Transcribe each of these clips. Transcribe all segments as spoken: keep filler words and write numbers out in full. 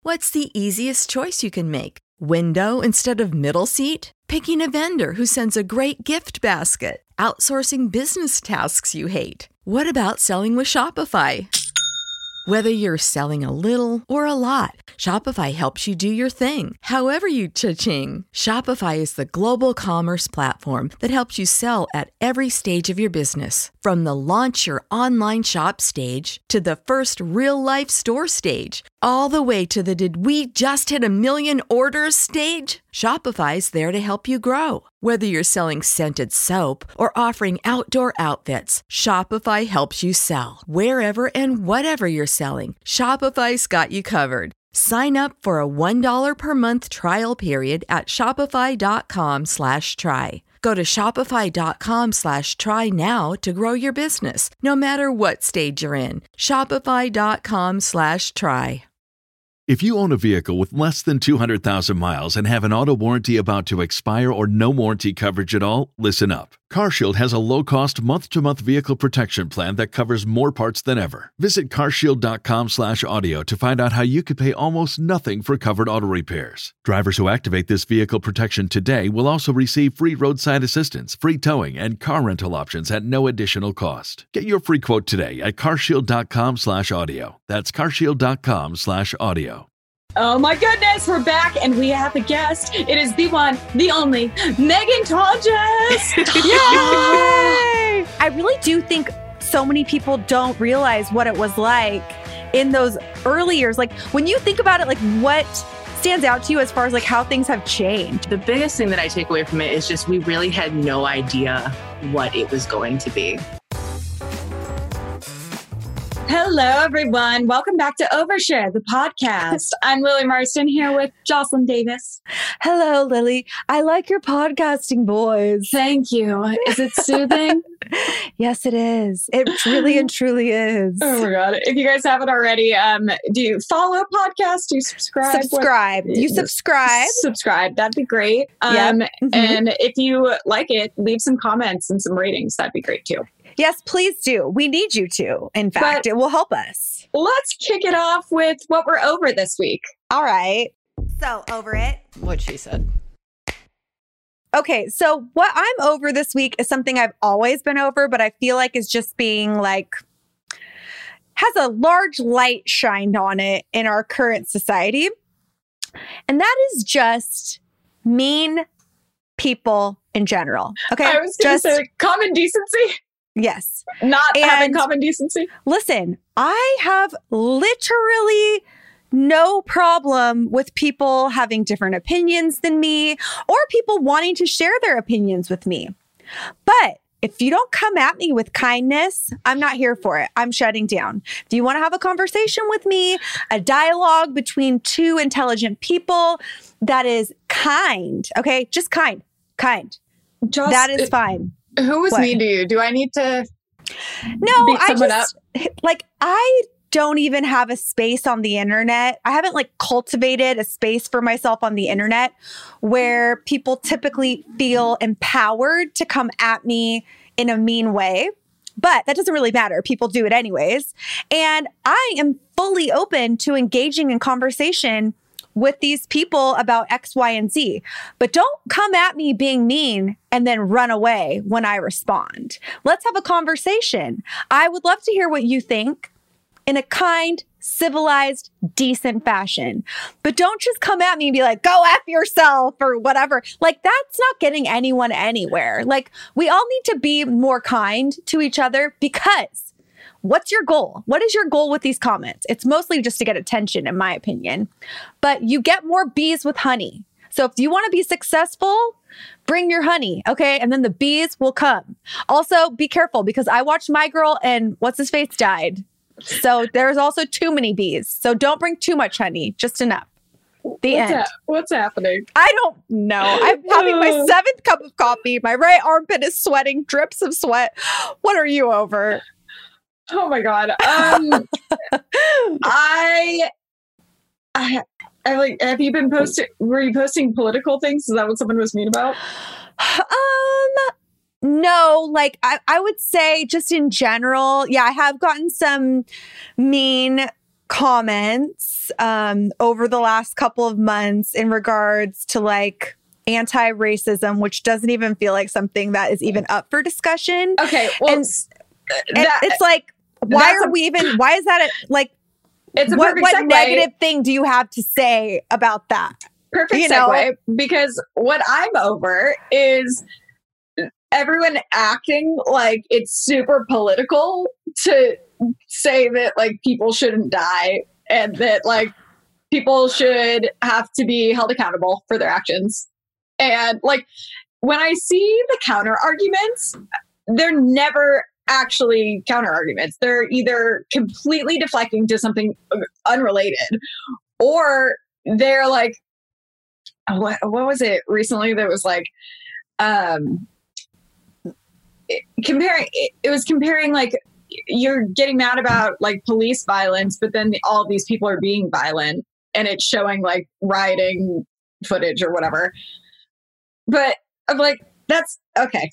What's the easiest choice you can make? Window instead of middle seat? Picking a vendor who sends a great gift basket? Outsourcing business tasks you hate? What about selling with Shopify? Whether you're selling a little or a lot, Shopify helps you do your thing, however you cha-ching. Shopify is the global commerce platform that helps you sell at every stage of your business. From the launch your online shop stage to the first real-life store stage, all the way to the did we just hit a million orders stage. Shopify's there to help you grow. Whether you're selling scented soap or offering outdoor outfits, Shopify helps you sell. Wherever and whatever you're selling, Shopify's got you covered. Sign up for a one dollar per month trial period at shopify.com slash try. Go to shopify.com slash try now to grow your business, no matter what stage you're in. Shopify.com slash try. If you own a vehicle with less than two hundred thousand miles and have an auto warranty about to expire or no warranty coverage at all, listen up. CarShield has a low-cost month-to-month vehicle protection plan that covers more parts than ever. Visit carshield.com slash audio to find out how you could pay almost nothing for covered auto repairs. Drivers who activate this vehicle protection today will also receive free roadside assistance, free towing, and car rental options at no additional cost. Get your free quote today at carshield.com slash audio. That's carshield.com slash audio. Oh my goodness, we're back and we have a guest. It is the one, the only, Megan Tonjes. Yay! I really do think so many people don't realize what it was like in those early years. Like when you think about it, like what stands out to you as far as like how things have changed? The biggest thing that I take away from it is just we really had no idea what it was going to be. Hello, everyone. Welcome back to Overshare, the podcast. I'm Lily Marston here with Jocelyn Davis. Hello, Lily. I like your podcasting voice. Thank you. Is it soothing? Yes, it is. It really and truly is. Oh my God. If you guys haven't already, um, do you follow a podcast? Do you subscribe? Subscribe. What? You subscribe? Subscribe. That'd be great. Um, yep. mm-hmm. And if you like it, leave some comments and some ratings. That'd be great too. Yes, please do. We need you to. In fact, but it will help us. Let's kick it off with what we're over this week. All right. So, over it. What she said. Okay, so what I'm over this week is something I've always been over, but I feel like is just being like, has a large light shined on it in our current society. And that is just mean people in general. Okay. I was going to say common decency. Yes. Not and having common decency. Listen, I have literally no problem with people having different opinions than me or people wanting to share their opinions with me. But if you don't come at me with kindness, I'm not here for it. I'm shutting down. If you want to have a conversation with me, a dialogue between two intelligent people that is kind, okay? Just kind, kind. Just, that is fine. Who was What? mean to you? Do I need to No, beat I someone just, up? like, I don't even have a space on the internet. I haven't like cultivated a space for myself on the internet where people typically feel empowered to come at me in a mean way. But that doesn't really matter. People do it anyways. And I am fully open to engaging in conversation with these people about X, Y, and Z. But don't come at me being mean and then run away when I respond. Let's have a conversation. I would love to hear what you think in a kind, civilized, decent fashion. But don't just come at me and be like, go F yourself or whatever. Like, that's not getting anyone anywhere. Like, we all need to be more kind to each other because what's your goal? What is your goal with these comments? It's mostly just to get attention, in my opinion. But you get more bees with honey. So if you want to be successful, bring your honey, okay? And then the bees will come. Also, be careful because I watched My Girl and what's his face died. So there's also too many bees. So don't bring too much honey, just enough. The What's, end. ha- what's happening? I don't know. I'm having my seventh cup of coffee. My right armpit is sweating, drips of sweat. What are you over? Oh my God. Um, I, I, I like, have you been posting, were you posting political things? Is that what someone was mean about? Um, no, like I, I would say just in general, yeah, I have gotten some mean comments um, over the last couple of months in regards to like anti-racism, which doesn't even feel like something that is even up for discussion. Okay. Well, and, that, and it's like, why are a, we even, why is that a, like, it's a what, what segue. negative thing do you have to say about that? Perfect you segue, know? Because what I'm over is everyone acting like it's super political to say that like people shouldn't die and that like people should have to be held accountable for their actions. And like when I see the counter arguments, they're never actually counter arguments. They're either completely deflecting to something unrelated, or they're like, what, what was it recently that was like, um, comparing, it, it was comparing like, you're getting mad about like police violence, but then all these people are being violent and it's showing like rioting footage or whatever. But I'm like, that's okay.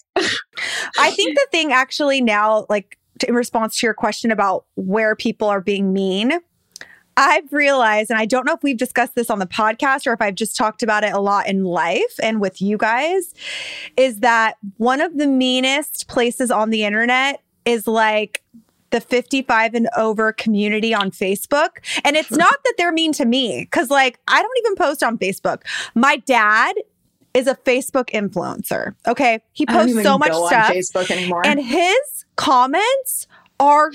I think the thing actually now, like in response to your question about where people are being mean, I've realized, and I don't know if we've discussed this on the podcast or if I've just talked about it a lot in life and with you guys, is that one of the meanest places on the internet is like the fifty-five and over community on Facebook. And it's not that they're mean to me, because like I don't even post on Facebook. My dad is a Facebook influencer. Okay. He posts so much stuff. On Facebook anymore. And his comments are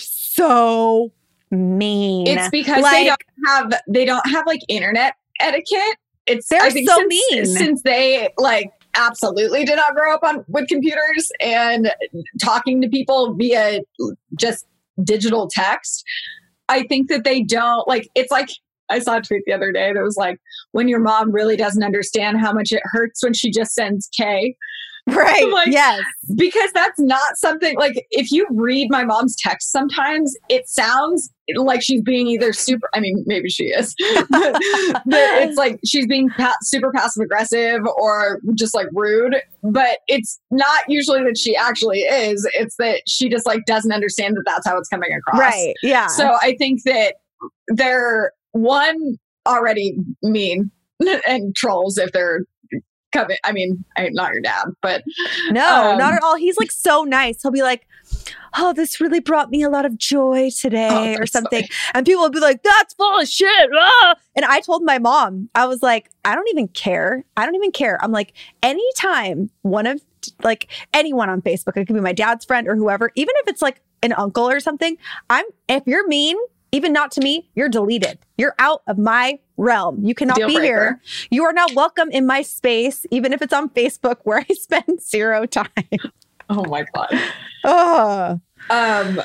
so mean. It's because like, they don't have they don't have like internet etiquette. It's they're I think so since, mean. Since they like absolutely did not grow up on with computers and talking to people via just digital text. I think that they don't like it's like I saw a tweet the other day that was like, when your mom really doesn't understand how much it hurts when she just sends K. Right. Like, yes. Because that's not something like if you read my mom's text sometimes, it sounds like she's being either super, I mean, maybe she is, but it's like she's being pa- super passive aggressive or just like rude. But it's not usually that she actually is. It's that she just like doesn't understand that that's how it's coming across. Right. Yeah. So I think that they're one already mean and trolls if they're coming. I mean, I, not your dad, but no, um, not at all. He's like so nice. He'll be like, "Oh, this really brought me a lot of joy today," oh, or something. Funny. And people will be like, "That's full of shit." Ah! And I told my mom, I was like, "I don't even care. I don't even care." I'm like, anytime one of like anyone on Facebook, it could be my dad's friend or whoever, even if it's like an uncle or something. I'm if you're mean. Even not to me, you're deleted. You're out of my realm. You cannot Deal be breaker. here. You are not welcome in my space, even if it's on Facebook where I spend zero time. Oh my God. Oh. Um,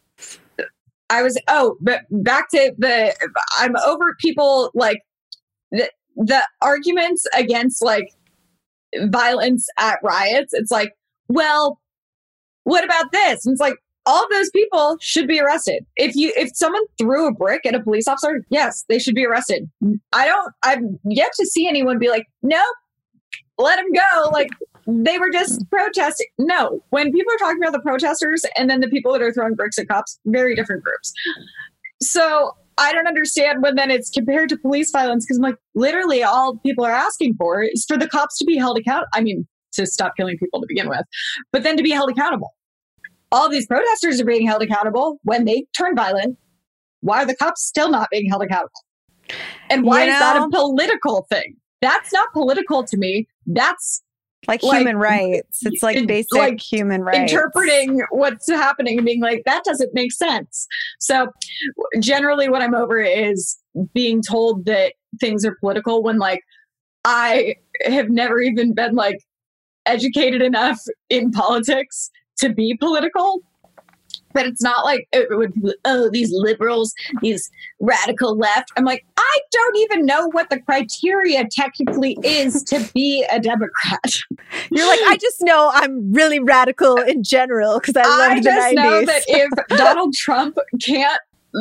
I was, oh, but back to the, I'm over people like the, the arguments against like violence at riots. It's like, well, what about this? And it's like, all of those people should be arrested. If you if someone threw a brick at a police officer, yes, they should be arrested. I don't I've yet to see anyone be like, nope, let them go. Like they were just protesting. No, when people are talking about the protesters and then the people that are throwing bricks at cops, very different groups. So I don't understand when then it's compared to police violence, because I'm like, literally all people are asking for is for the cops to be held accountable. I mean, to stop killing people to begin with, but then to be held accountable. All these protesters are being held accountable when they turn violent. Why are the cops still not being held accountable? And why you is that know, a political thing? That's not political to me. That's like, like human rights. It's like it, basic like human rights. Interpreting what's happening and being like, that doesn't make sense. So generally what I'm over is being told that things are political when like I have never even been like educated enough in politics to be political. But it's not like it would be, oh, these liberals, these radical left. I'm like, I don't even know what the criteria technically is to be a Democrat. You're like, I just know I'm really radical in general because I love I the just nineties. know that if Donald Trump can't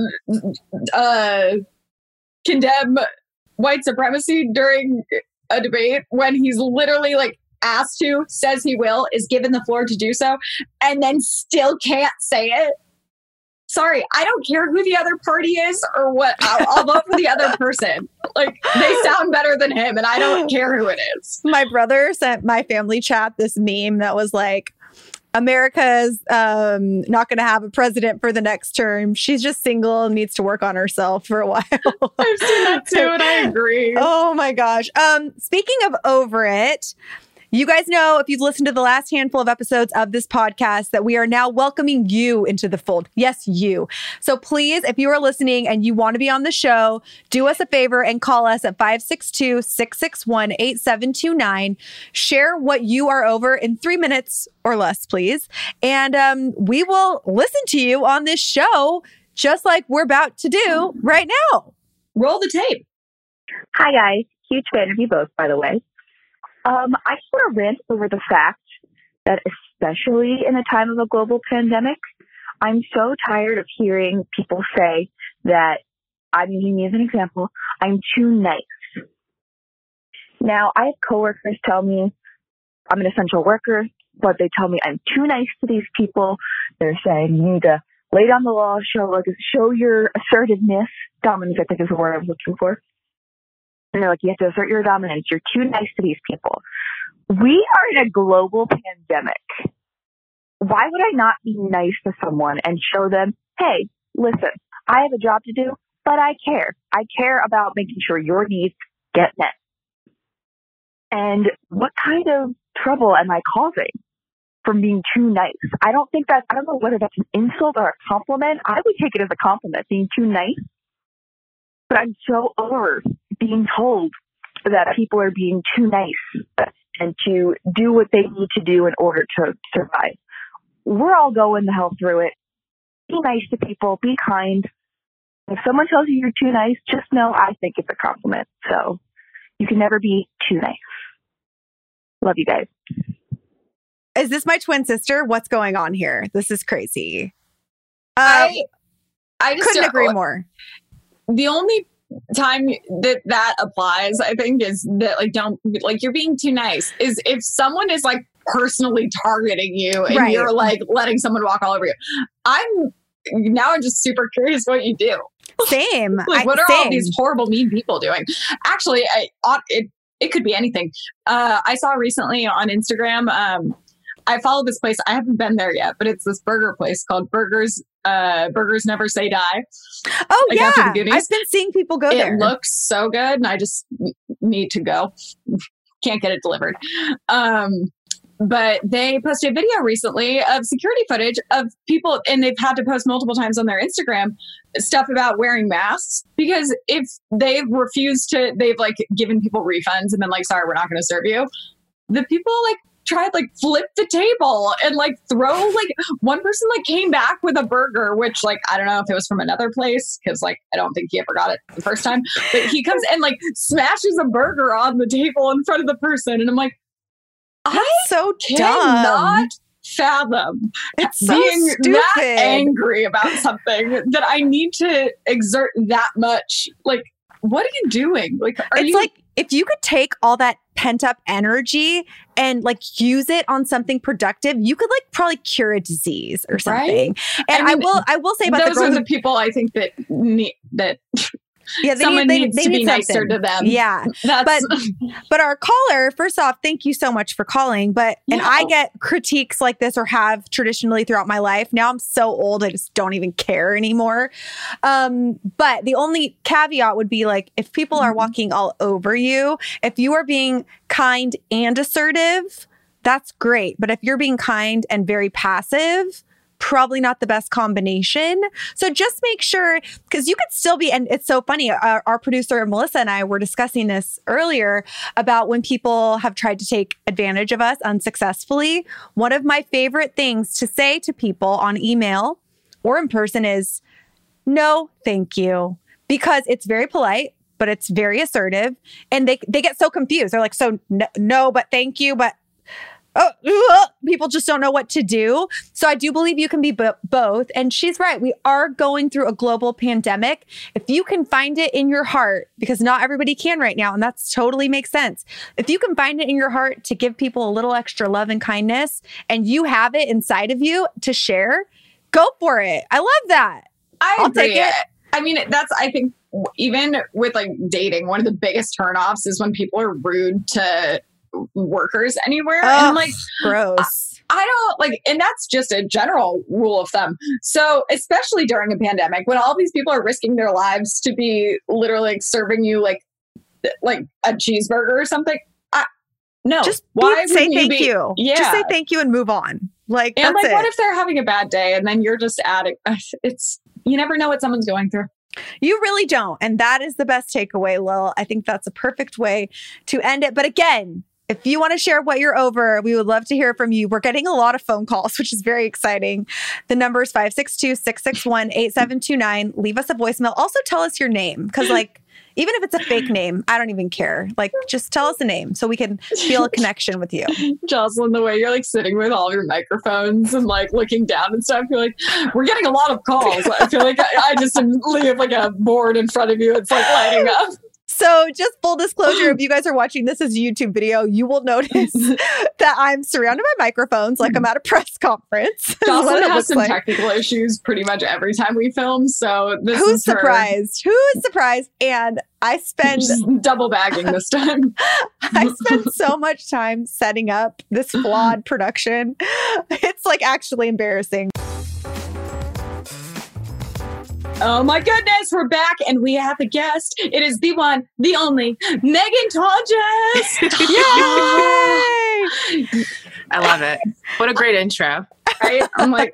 uh, condemn white supremacy during a debate when he's literally like asked to, says he will, is given the floor to do so, and then still can't say it, sorry, I don't care who the other party is or what. I'll, I'll vote for the other person. Like, they sound better than him, and I don't care who it is. My brother sent my family chat this meme that was like, America's um, not going to have a president for the next term. She's just single and needs to work on herself for a while. I've seen that too, and I agree. Oh my gosh. Um, speaking of over it, you guys know, if you've listened to the last handful of episodes of this podcast, that we are now welcoming you into the fold. Yes, you. So please, if you are listening and you want to be on the show, do us a favor and call us at five six two, six six one, eight seven two nine. Share what you are over in three minutes or less, please. And um, we will listen to you on this show, just like we're about to do right now. Roll the tape. Hi, guys. Huge fan of you both, by the way. Um, I just want to rant over the fact that, especially in a time of a global pandemic, I'm so tired of hearing people say that, I'm using me as an example, I'm too nice. Now, I have coworkers tell me I'm an essential worker, but they tell me I'm too nice to these people. They're saying you need to lay down the law, show like show your assertiveness. Dominance, I think, is the word I was looking for. And they're like, you have to assert your dominance. You're too nice to these people. We are in a global pandemic. Why would I not be nice to someone and show them, hey, listen, I have a job to do, but I care. I care about making sure your needs get met. And what kind of trouble am I causing from being too nice? I don't think that, I don't know whether that's an insult or a compliment. I would take it as a compliment, being too nice. But I'm so over being told that people are being too nice and to do what they need to do in order to survive. We're all going the hell through it. Be nice to people. Be kind. If someone tells you you're too nice, just know I think it's a compliment. So you can never be too nice. Love you guys. Is this my twin sister? What's going on here? This is crazy. Um, I, I just couldn't agree more. The only time that that applies, I think, is that like don't like you're being too nice is if someone is like personally targeting you and right. you're like letting someone walk all over you. I'm now I'm just super curious what you do. Same. Like what I, are same. all these horrible mean people doing? Actually, I it it could be anything. Uh, I saw recently on Instagram. Um, I follow this place. I haven't been there yet, but it's this burger place called Burgers. Uh, Burgers Never Say Die. Oh like yeah, I've been seeing people go it there. It looks so good, and I just need to go. Can't get it delivered. Um, but they posted a video recently of security footage of people, and they've had to post multiple times on their Instagram stuff about wearing masks because if they've refused to, they've like given people refunds and been like, "Sorry, we're not going to serve you." The people like. Tried like flip the table and like throw like one person like came back with a burger, which like I don't know if it was from another place because like I don't think he ever got it the first time, but he comes and like smashes a burger on the table in front of the person, and I'm like, That's I so cannot dumb. fathom It's so being stupid. that angry about something that I need to exert that much. Like, what are you doing? Like, are it's you like if you could take all that pent up energy and like use it on something productive, you could like probably cure a disease or something. Right? And I, I mean, I will, I will say about those the girls are the who, people I think that need that. yeah, they someone need, they, needs they to need be something. nicer to them. Yeah, That's but but our caller, first off, thank you so much for calling. But and Yeah. I get critiques like this, or have traditionally throughout my life. Now I'm so old, I just don't even care anymore. Um, but the only caveat would be like if people are walking all over you, if you are being kind and assertive, that's great. But if you're being kind and very passive, probably not the best combination. So just make sure, because you could still be, and it's so funny, our, our producer Melissa and I were discussing this earlier about when people have tried to take advantage of us unsuccessfully. One of my favorite things to say to people on email or in person is, no, thank you. Because it's very polite, but it's very assertive. And they, they get so confused. They're like, so no, no but thank you, but Oh, uh, people just don't know what to do. So I do believe you can be b- both. And she's right. We are going through a global pandemic. If you can find it in your heart, because not everybody can right now, and that's totally makes sense. If you can find it in your heart to give people a little extra love and kindness, and you have it inside of you to share, Go for it. I love that. I I'll agree. take it. I mean, that's, I think, even with like dating, one of the biggest turnoffs is when people are rude to workers anywhere. Oh, and I'm like, gross. I, I don't like, and that's just a general rule of thumb. So, especially during a pandemic, when all these people are risking their lives to be literally like, serving you like, like a cheeseburger or something, I, no. Just why be, say wouldn't thank you, be, you. Yeah. Just say thank you and move on. Like, and that's like, it. what if they're having a bad day and then you're just adding? It's, you never know what someone's going through. You really don't. And that is the best takeaway, Lil. I think that's a perfect way to end it. But again, if you want to share what you're over, we would love to hear from you. We're getting a lot of phone calls, which is very exciting. The number is five six two, six six one, eight seven two nine. Leave us a voicemail. Also tell us your name. Because like, even if it's a fake name, I don't even care. Like, just tell us a name so we can feel a connection with you. Jocelyn, the way you're like sitting with all your microphones and like looking down and stuff, you're like, we're getting a lot of calls. I feel like I, I just leave like a board in front of you. It's like lighting up. So just full disclosure, if you guys are watching this as a YouTube video, you will notice that I'm surrounded by microphones like I'm at a press conference. Jocelyn has looks some like. technical issues pretty much every time we film. So this Who's is her surprised? Who is surprised? And I spend just double bagging this time. I spend so much time setting up this flawed production. It's like actually embarrassing. Oh my goodness, we're back and we have a guest. It is the one, the only, Megan Talljes. Yay! I love it. What a great intro. Right? I'm like,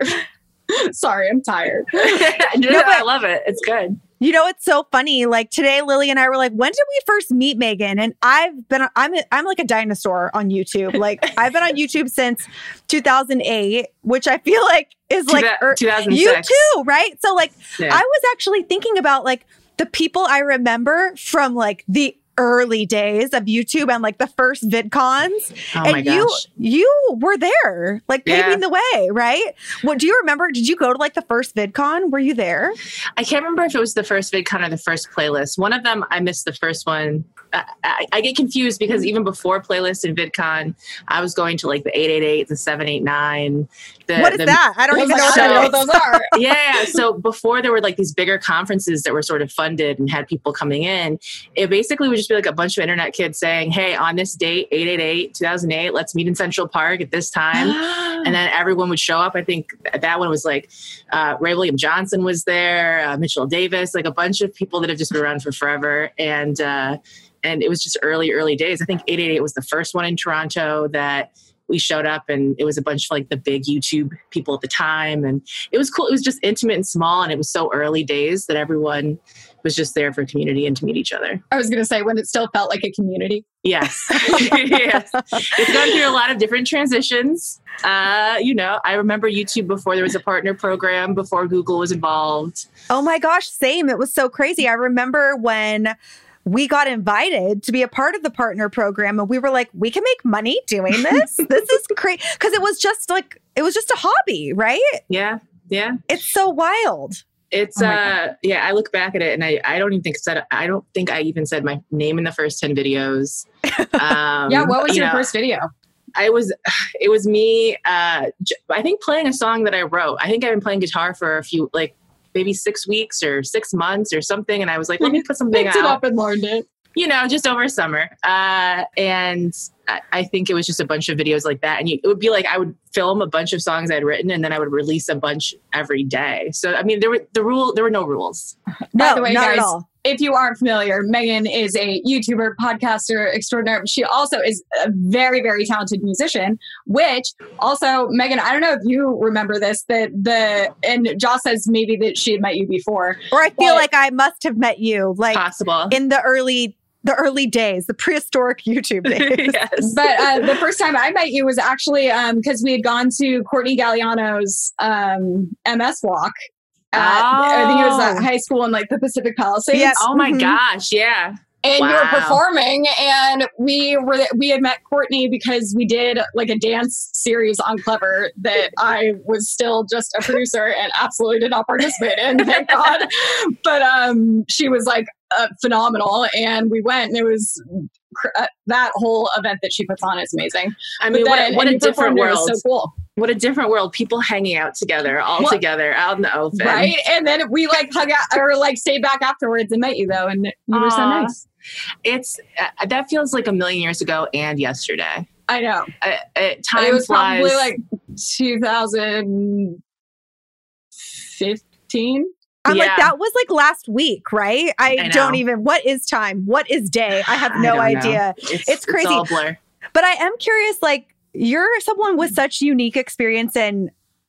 sorry, I'm tired. no, No, but- I love it. It's good. You know, it's so funny. Like today, Lily and I were like, when did we first meet Megan? And I've been, I'm, I'm like a dinosaur on YouTube. Like I've been on YouTube since two thousand eight, which I feel like is like er, two thousand six. You too, right? So like, Yeah. I was actually thinking about like the people I remember from like the early days of YouTube and like the first VidCons. Oh and my you, gosh. you were there, like Yeah. paving the way, right? What do you remember? Did you go to like the first VidCon? Were you there? I can't remember if it was the first VidCon or the first playlist. One of them, I missed the first one. I, I, I get confused because even before playlist and VidCon, I was going to like the eight eight eight, the seven eight nine. The, What is the, that? I don't I was even know like, what I don't know that what is. those are. Yeah. So before there were like these bigger conferences that were sort of funded and had people coming in, it basically would just be like a bunch of internet kids saying, hey, on this date, eight eight eight, two thousand eight, let's meet in Central Park at this time. And then everyone would show up. I think that one was like uh, Ray William Johnson was there, uh, Mitchell Davis, like a bunch of people that have just been around for forever. And uh, and it was just early, early days. I think eight eight eight was the first one in Toronto that we showed up, and it was a bunch of like the big YouTube people at the time. And it was cool. It was just intimate and small. And it was so early days that everyone was just there for community and to meet each other. I was going to say when it still felt like a community. Yes. Yes. It's gone through a lot of different transitions. Uh, you know, I remember YouTube before there was a partner program, before Google was involved. Oh my gosh, same. It was so crazy. I remember when we got invited to be a part of the partner program and we were like, we can make money doing this. This is crazy. Because it was just like, it was just a hobby, right? Yeah. Yeah. It's so wild. It's, Oh my uh, yeah, I look back at it and I, I don't even think said, I don't think I even said my name in the first ten videos. Um, Yeah, what was you your know, first video? I was, it was me, uh, j- I think playing a song that I wrote. I think I've been playing guitar for a few, like maybe six weeks or six months or something. And I was like, let me put something Picked it out, up and learned it. you know, just over summer. Uh, and I, I think it was just a bunch of videos like that. And you, it would be like, I would film a bunch of songs I'd written and then I would release a bunch every day. So, I mean, there were the rule, there were no rules. No, By the way, not guys, at all. if you aren't familiar, Megan is a YouTuber, podcaster extraordinaire. She also is a very, very talented musician, which also, Megan, I don't know if you remember this, that the, and Joss says maybe that she had met you before. Or I feel But- like I must have met you like Possible. in the early, the early days, the prehistoric YouTube days. Yes. But uh, the first time I met you was actually because we had gone to Courtney Galliano's um, M S walk. At, I think it was at Oh. high school in like the Pacific Palisades. Yep. Oh my Mhm. gosh. Yeah. And you were Wow. performing, and we were we had met Courtney because we did like a dance series on Clever that I was still just a producer and absolutely did not participate in, thank God. But um, she was like uh, phenomenal, and we went, and it was cr- uh, that whole event that she puts on is amazing. I mean, But what, then- a- what and a you different performed, it was world. So cool. What a different world. People hanging out together, all well, together, out in the open. Right. And then we like hung out or like stayed back afterwards and met you though. And you were so nice. It's, uh, that feels like a million years ago and yesterday. I know. Uh, it, time it was flies. Probably like two thousand fifteen. I'm yeah. like, that was like last week, right? I, I don't even, what is time? What is day? I have no I idea. It's, it's crazy. It's all blur. But I am curious, like, you're someone with such unique experience, and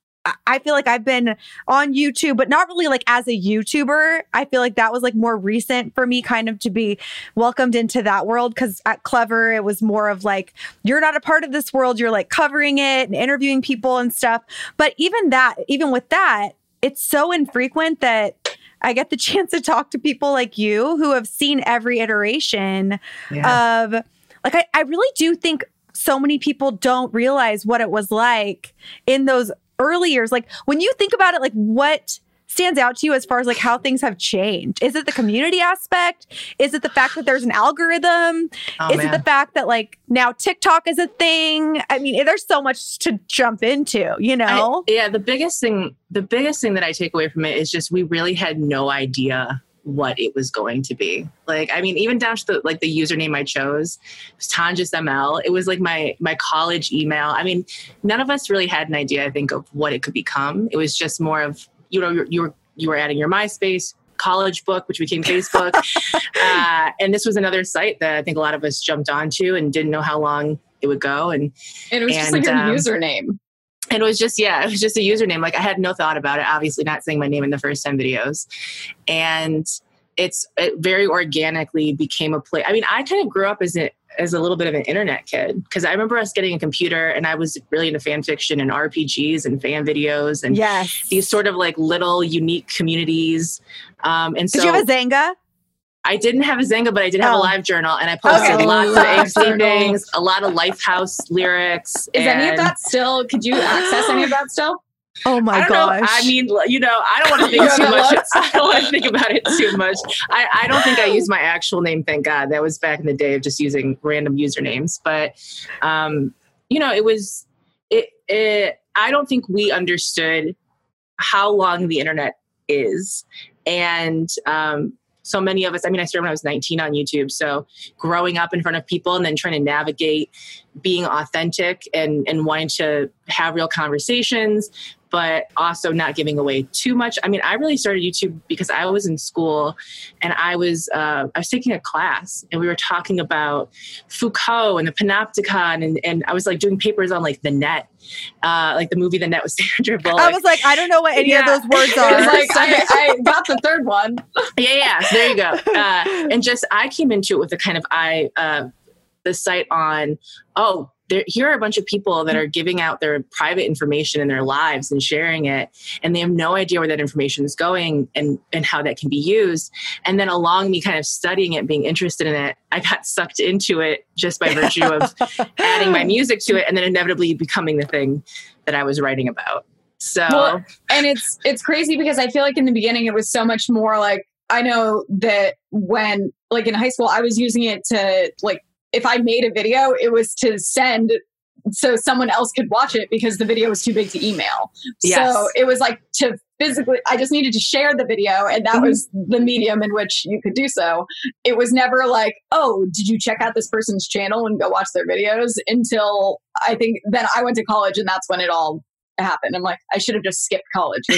I feel like I've been on YouTube, but not really like as a YouTuber. I feel like that was like more recent for me kind of to be welcomed into that world, because at Clever, it was more of like, you're not a part of this world. You're like covering it and interviewing people and stuff. But even that, even with that, it's so infrequent that I get the chance to talk to people like you who have seen every iteration yeah. of like, I, I really do think so many people don't realize what it was like in those early years. Like when you think about it, like what stands out to you as far as like how things have changed? Is it the community aspect? Is it the fact that there's an algorithm? Oh, is man. it the fact that like now TikTok is a thing? I mean, there's so much to jump into, you know? I, yeah. The biggest thing, the biggest thing that I take away from it is just, we really had no idea what it was going to be. Like, I mean, even down to the, like the username I chose, it was Tonjes M L. It was like my, my college email. I mean, none of us really had an idea, I think, of what it could become. It was just more of, you know, you, you were, you were adding your MySpace, College Book, which became Facebook. uh, and this was another site that I think a lot of us jumped onto and didn't know how long it would go. And, and it was and, just like a um, username. And it was just, yeah, it was just a username. Like I had no thought about it, obviously not saying my name in the first ten videos. And it's, it very organically became a play. I mean, I kind of grew up as a, as a little bit of an internet kid, because I remember us getting a computer and I was really into fan fiction and R P Gs and fan videos and yes. these sort of like little unique communities. Um, and so did you have a Zanga? I didn't have a Zanga, but I did have oh. a live journal, and I posted okay. lots of angsty things, a lot of Lifehouse lyrics. Is and any of that still, could you access any of that still? Oh my I don't gosh. know. I mean, you know, I don't want to think too much. I don't want to think about it too much. I, I don't think I used my actual name. Thank God. That was back in the day of just using random usernames. But, um, you know, it was, it, it, I don't think we understood how long the internet is. And, um, so many of us, I mean, I started when I was nineteen on YouTube. So growing up in front of people and then trying to navigate being authentic and, and wanting to have real conversations, but also not giving away too much. I mean, I really started YouTube because I was in school and I was uh, I was taking a class and we were talking about Foucault and the Panopticon, and, and I was like doing papers on like The Net, uh, like the movie The Net with Sandra Bullock. I was like, I don't know what any yeah. of those words are. I was like, I, I got the third one. Yeah, yeah. So there you go. Uh, and just I came into it with a kind of eye, uh, the site on, oh, there, here are a bunch of people that are giving out their private information in their lives and sharing it, and they have no idea where that information is going and, and how that can be used. And then along me kind of studying it, being interested in it, I got sucked into it just by virtue of adding my music to it and then inevitably becoming the thing that I was writing about. So, well, and it's, it's crazy because I feel like in the beginning it was so much more like, I know that when like in high school, I was using it to like, if I made a video, it was to send so someone else could watch it because the video was too big to email. Yes. So it was like to physically, I just needed to share the video, and that mm-hmm. was the medium in which you could do so. It was never like, oh, did you check out this person's channel and go watch their videos? Until I think then I went to college, and that's when it all happened. I'm like, I should have just skipped college. but,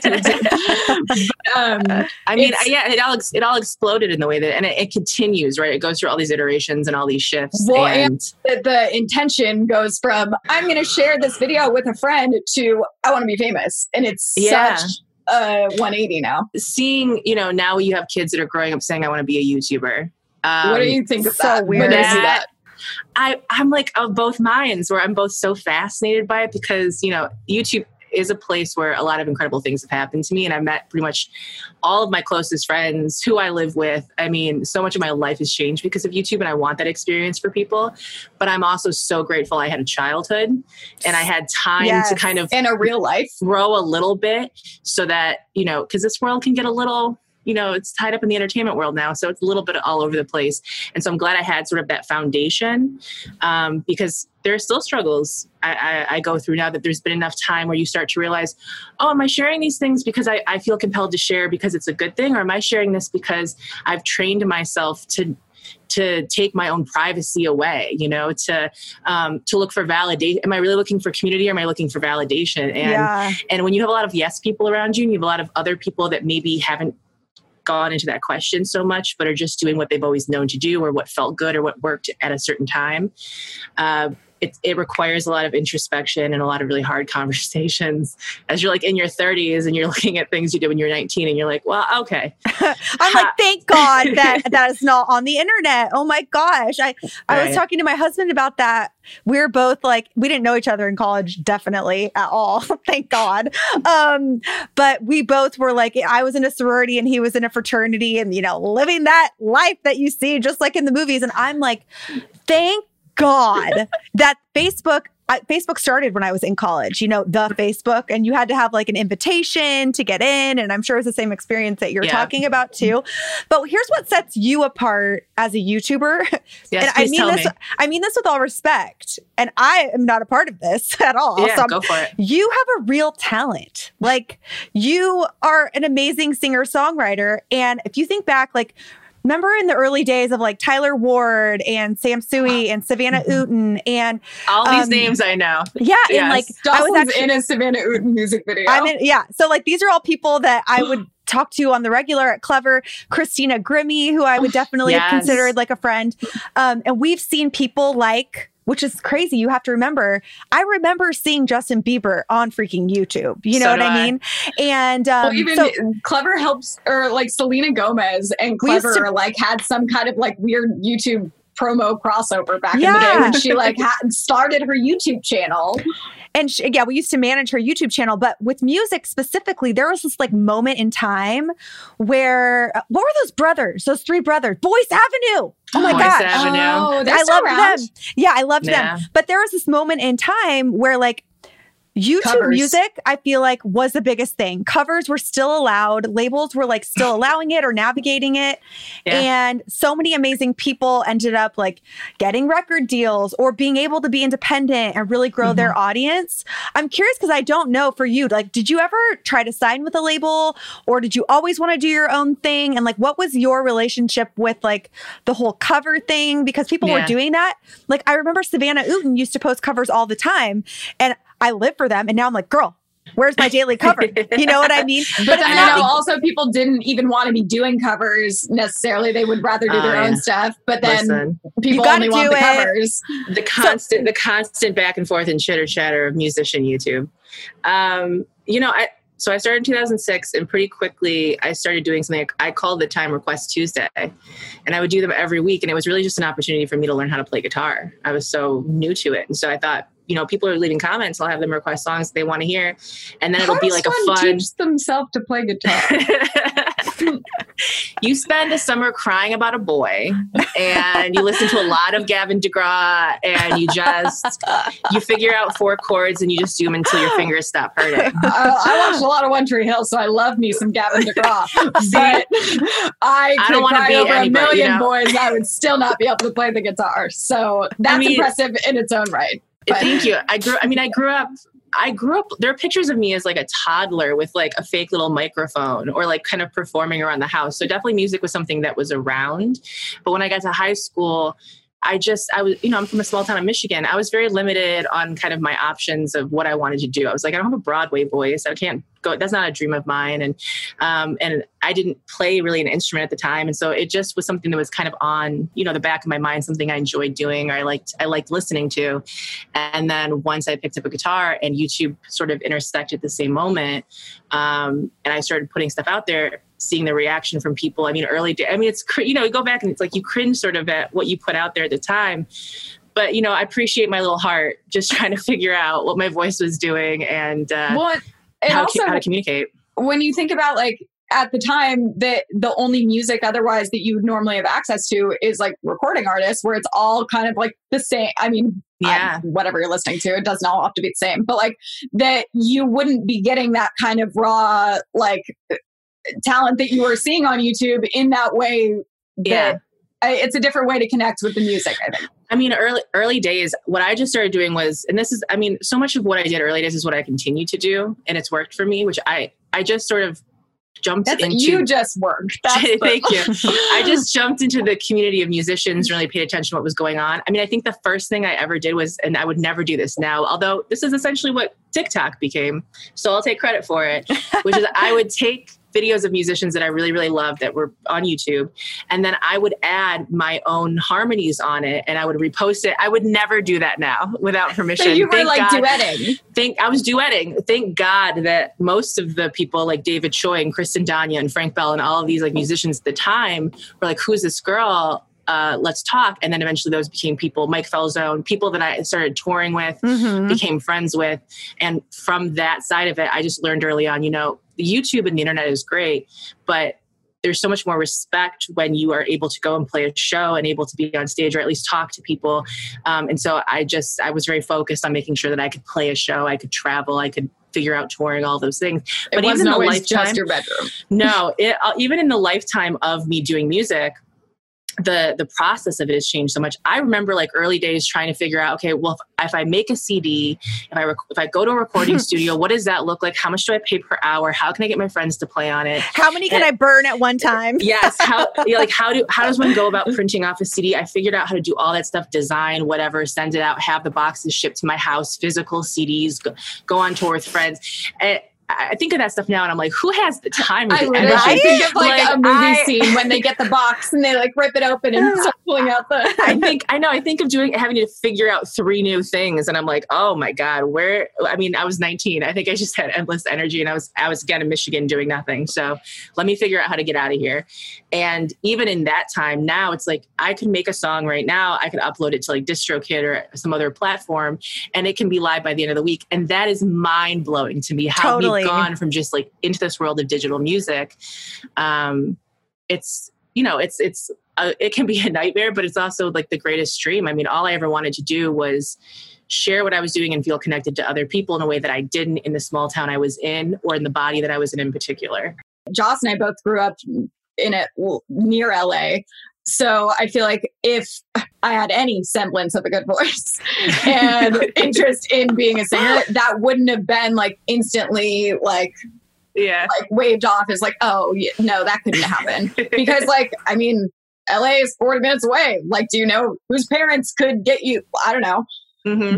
um, I mean, yeah, it all it all exploded in the way that, and it, it continues, right? It goes through all these iterations and all these shifts. Well, and, and the, the intention goes from I'm going to share this video with a friend to I want to be famous, and it's yeah. such a one eighty now. Seeing, you know, now you have kids that are growing up saying, "I want to be a YouTuber." Um, what do you think of so that? Weird. When they that, see that? I, I'm like of both minds, where I'm both so fascinated by it because, you know, YouTube is a place where a lot of incredible things have happened to me. And I've met pretty much all of my closest friends who I live with. I mean, so much of my life has changed because of YouTube, and I want that experience for people. But I'm also so grateful I had a childhood and I had time yes. to kind of in a real life grow a little bit so that, you know, because this world can get a little you know, it's tied up in the entertainment world now. So it's a little bit all over the place. And so I'm glad I had sort of that foundation um, because there are still struggles I, I, I go through now that there's been enough time where you start to realize, oh, am I sharing these things because I, I feel compelled to share because it's a good thing? Or am I sharing this because I've trained myself to to take my own privacy away, you know, to um, to look for validation. Am I really looking for community or am I looking for validation? And Yeah. and when you have a lot of yes people around you and you have a lot of other people that maybe haven't gone into that question so much, but are just doing what they've always known to do or what felt good or what worked at a certain time, uh, it, it requires a lot of introspection and a lot of really hard conversations as you're like in your thirties and you're looking at things you did when you're nineteen and you're like, well, okay. I'm like, thank God that that is not on the internet. Oh my gosh. I, I Right. was talking to my husband about that. We're both like, we didn't know each other in college, definitely at all. Thank God. Um, but we both were like, I was in a sorority and he was in a fraternity and, you know, living that life that you see just like in the movies. And I'm like, thank God that Facebook, I, Facebook started when I was in college, you know, the Facebook, and you had to have like an invitation to get in. And I'm sure it's the same experience that you're Yeah. talking about too. But here's what sets you apart as a YouTuber. Yes, and I please mean tell this, me. I mean this with all respect. And I am not a part of this at all. Yeah, So I'm- go for it. you have a real talent. Like you are an amazing singer songwriter. And if you think back, like, remember in the early days of like Tyler Ward and Sam Sui and Savannah Uten and All these um, names I know. yeah, and Yes. like I was Dawson's actually in a Savannah Uten music video. I mean, yeah. So like these are all people that I would talk to on the regular at Clever. Christina Grimmie, who I would definitely have Yes. considered like a friend. Um, and we've seen people like, which is crazy. You have to remember, I remember seeing Justin Bieber on freaking YouTube. You know So what do I I. mean? And um, well, even so Clever helps, or like Selena Gomez and We used Clever to- like had some kind of like weird YouTube promo crossover back in the Yeah. day when she like had started her YouTube channel. And she, yeah, we used to manage her YouTube channel, but with music specifically, there was this like moment in time where uh, what were those brothers? Those three brothers, Boyce Avenue. Oh my Boyce gosh. Avenue. Oh, they're I still loved around. them. Yeah, I loved Yeah. them. But there was this moment in time where like YouTube Covers. music, I feel like, was the biggest thing. Covers were still allowed. Labels were like still allowing it or navigating it. Yeah. And so many amazing people ended up like getting record deals or being able to be independent and really grow Mm-hmm. their audience. I'm curious because I don't know for you, like, did you ever try to sign with a label or did you always want to do your own thing? And like, what was your relationship with like the whole cover thing? Because people were Yeah. doing that. Like, I remember Savannah Uten used to post covers all the time. And I live for them. And now I'm like, girl, where's my daily cover? You know what I mean? But then it's I not know like- also people didn't even want to be doing covers necessarily. They would rather do Oh, their own yeah. stuff. But then Listen, people gotta only want do the it. covers. the constant, the constant back and forth and chitter chatter of musician YouTube. Um, you know, I so I started in two thousand six, and pretty quickly I started doing something I called the Time Request Tuesday, and I would do them every week, and it was really just an opportunity for me to learn how to play guitar. I was so new to it, and so I thought, you know, people are leaving comments. I'll have them request songs they want to hear, and then it'll How be does like a one fun. teach themselves to play guitar. You spend a summer crying about a boy, and you listen to a lot of Gavin DeGraw, and you just you figure out four chords and you just do them until your fingers stop hurting. uh, I watched a lot of One Tree Hill, so I love me some Gavin DeGraw. But I I could don't wanna cry be over a anybody, million you know? boys. I would still not be able to play the guitar. So that's mean- impressive in its own right. But Thank you. I grew. I mean, I grew up. I grew up. There are pictures of me as like a toddler with like a fake little microphone, or like kind of performing around the house. So definitely, music was something that was around. But when I got to high school, I just, I was, you know, I'm from a small town in Michigan. I was very limited on kind of my options of what I wanted to do. I was like, I don't have a Broadway voice. I can't go. That's not a dream of mine. And, um, and I didn't play really an instrument at the time. And so it just was something that was kind of on, you know, the back of my mind, something I enjoyed doing, or I liked, I liked listening to. And then once I picked up a guitar and YouTube sort of intersected at the same moment, um, and I started putting stuff out there, seeing the reaction from people. I mean, early day, I mean, it's, cr- you know, you go back and it's like you cringe sort of at what you put out there at the time. But, you know, I appreciate my little heart just trying to figure out what my voice was doing and uh, well, and how, also how to communicate. when you think about like at the time that the only music otherwise that you would normally have access to is like recording artists, where it's all kind of like the same. I mean, Yeah. I- whatever you're listening to, it doesn't all have to be the same, but like that you wouldn't be getting that kind of raw, like talent that you were seeing on YouTube in that way. That Yeah. it's a different way to connect with the music, I think. I mean, early early days, what I just started doing was, and this is, I mean, so much of what I did early days is what I continue to do, and it's worked for me, which I, I just sort of jumped That's, into. you just worked. That's the- Thank you. I just jumped into the community of musicians, really paid attention to what was going on. I mean, I think the first thing I ever did was, and I would never do this now, although this is essentially what TikTok became, so I'll take credit for it, which is I would take videos of musicians that I really, really loved that were on YouTube. And then I would add my own harmonies on it and I would repost it. I would never do that now without permission. So you were Thank like God. duetting. Think I was duetting. Thank God that most of the people like David Choi and Kristen Danya and Frank Bell and all of these like musicians at the time were like, who's this girl? Uh, let's talk. And then eventually those became people, Mike Falzone, people that I started touring with, Mhm. became friends with. And from that side of it, I just learned early on, you know, YouTube and the internet is great, but there's so much more respect when you are able to go and play a show and able to be on stage or at least talk to people. Um, and so I just, I was very focused on making sure that I could play a show, I could travel, I could figure out touring, all those things. It But wasn't even in the always lifetime, just your bedroom. no, it, uh, even in the lifetime of me doing music, the the process of it has changed so much. I remember like early days trying to figure out, okay, well, if, if I make a C D, if I rec- if I go to a recording studio, what does that look like? How much do I pay per hour? How can I get my friends to play on it? How many can And- I burn at one time? Yes. How yeah, like how do how does one go about printing off a C D? I figured out how to do all that stuff, design, whatever, send it out, have the boxes shipped to my house, physical C Ds, go, go on tour with friends. And I think of that stuff now and I'm like, who has the time or I the literally energy? think of like, Like, a movie I- scene when they get the box and they like rip it open and start pulling out the. I think I know. I think of doing having to figure out three new things, and I'm like, oh my god, where? I mean, I was nineteen. I think I just had endless energy, and I was I was again in Michigan doing nothing. So let me figure out how to get out of here. And even in that time, now it's like I could make a song right now. I could upload it to like DistroKid or some other platform, and it can be live by the end of the week. And that is mind blowing to me. How Totally. we've gone from just like into this world of digital music. Um, it's you know, it's it's. Uh, it can be a nightmare, but it's also like the greatest dream. I mean, all I ever wanted to do was share what I was doing and feel connected to other people in a way that I didn't in the small town I was in or in the body that I was in in particular. Joss and I both grew up in it well, near L A. So I feel like if I had any semblance of a good voice and interest in being a singer, that wouldn't have been like instantly like Yeah. like waved off as like, oh yeah, no, that couldn't happen. Because like, I mean, L A is forty minutes away. Like, do you know whose parents could get you? I don't know. Mm-hmm.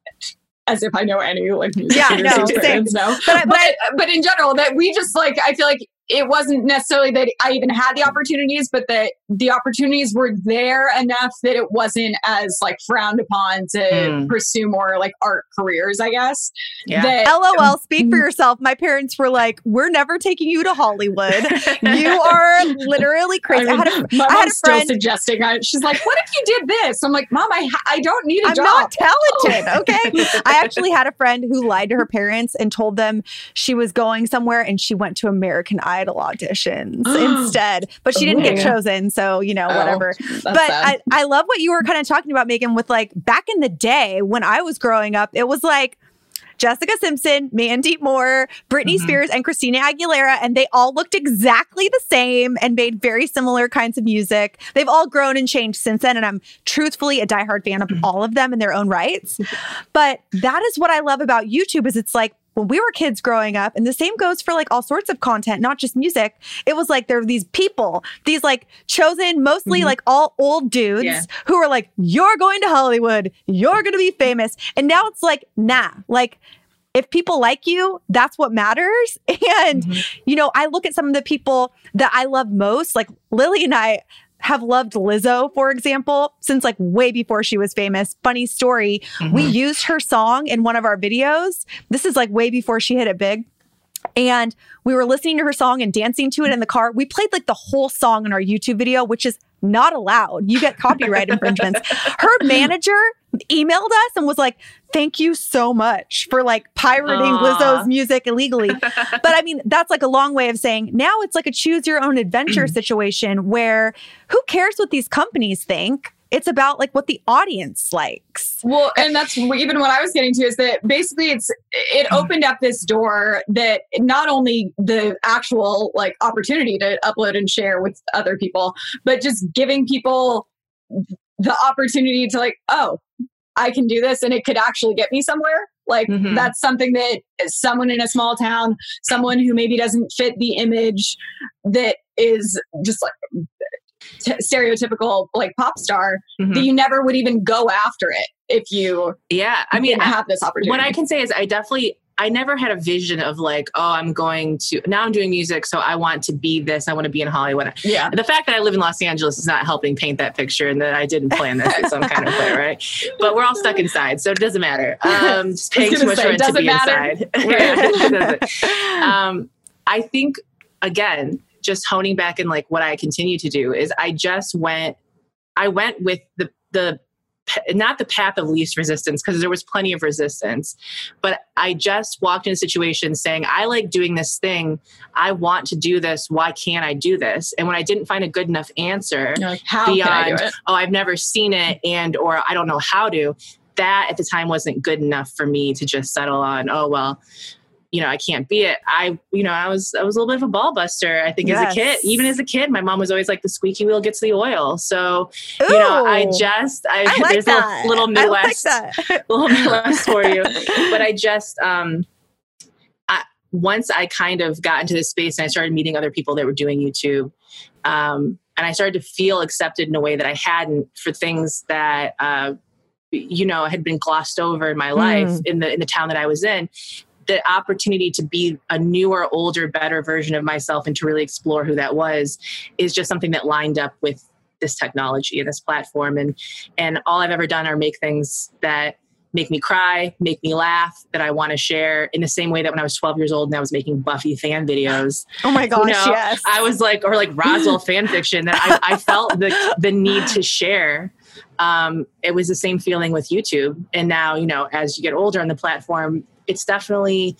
As if I know any like music Yeah, singers no, whose same. parents know. But I- But, but in general, that we just like, I feel like it wasn't necessarily that I even had the opportunities, but that the opportunities were there enough that it wasn't as like frowned upon to Mm. pursue more like art careers, I guess. Yeah. That, LOL, speak for yourself. My parents were like, we're never taking you to Hollywood. You are literally crazy. I, I mean, had a, my I had mom's a still friend. suggesting. I, she's like, "What if you did this?" I'm like, "Mom, I ha- I don't need a I'm job." not talented, okay? I actually had a friend who lied to her parents and told them she was going somewhere and she went to American Idol auditions instead. But she didn't get Ooh. chosen, so, you know, Oh, whatever. that's But sad. I, I love what you were kind of talking about, Megan, with like back in the day when I was growing up, it was like Jessica Simpson, Mandy Moore, Britney Mhm. Spears, and Christina Aguilera, and they all looked exactly the same and made very similar kinds of music. They've all grown and changed since then, and I'm truthfully a diehard fan of all of them in their own rights. But that is what I love about YouTube is it's like when we were kids growing up, and the same goes for like all sorts of content, not just music. It was like there were these people, these like chosen, mostly Mhm. like all old dudes Yeah. who were like, you're going to Hollywood, you're going to be famous. And now it's like, nah, like if people like you, that's what matters. And, Mhm. you know, I look at some of the people that I love most, like Lily and I have loved Lizzo, for example, since like way before she was famous. Funny story. We Mhm. used her song in one of our videos. This is like way before she hit it big. And we were listening to her song and dancing to it in the car. We played like the whole song in our YouTube video, which is not allowed. You get copyright infringements. Her manager emailed us and was like, thank you so much for like pirating Aw. Lizzo's music illegally. But I mean, that's like a long way of saying now it's like a choose your own adventure situation where who cares what these companies think? It's about like what the audience likes. Well, and that's even what I was getting to is that basically it's it opened up this door that not only the actual like opportunity to upload and share with other people, but just giving people the opportunity to like, oh, I can do this and it could actually get me somewhere. Like mm-hmm. that's something that someone in a small town, someone who maybe doesn't fit the image that is just like t- stereotypical like pop star, mm-hmm. that you never would even go after it if you yeah I mean didn't have this opportunity. What I can say is I definitely I never had a vision of like, oh, I'm going to, now I'm doing music, so I want to be this. I want to be in Hollywood. Yeah. The fact that I live in Los Angeles is not helping paint that picture and that I didn't plan this in some kind of way, right? But we're all stuck inside, so it doesn't matter. Um, just paying too much rent to be matter. inside. Right. um, I think, again, just honing back in like what I continue to do is I just went, I went with the, the, not the path of least resistance, because there was plenty of resistance, but I just walked in a situation saying, I like doing this thing. I want to do this. Why can't I do this? And when I didn't find a good enough answer like, how beyond, can I do it? oh, I've never seen it and, or I don't know how to, that at the time wasn't good enough for me to just settle on, oh, well, you know, I can't be it. I, you know, I was, I was a little bit of a ball buster. I think yes. as a kid, even as a kid, my mom was always like the squeaky wheel gets the oil. So, Ooh, you know, I just, I, I like there's that. a little Midwest, like little Midwest for you. But I just, um, I, once I kind of got into this space and I started meeting other people that were doing YouTube, um, and I started to feel accepted in a way that I hadn't for things that, uh, you know, had been glossed over in my life mm. in the, in the town that I was in. The opportunity to be a newer, older, better version of myself and to really explore who that was is just something that lined up with this technology and this platform. And, and all I've ever done are make things that make me cry, make me laugh, that I want to share in the same way that when I was twelve years old and I was making Buffy fan videos. Oh my gosh, you know, yes. I was like, or like Roswell fan fiction that I, I felt the, the need to share. Um, it was the same feeling with YouTube. And now, you know, as you get older on the platform, it's definitely,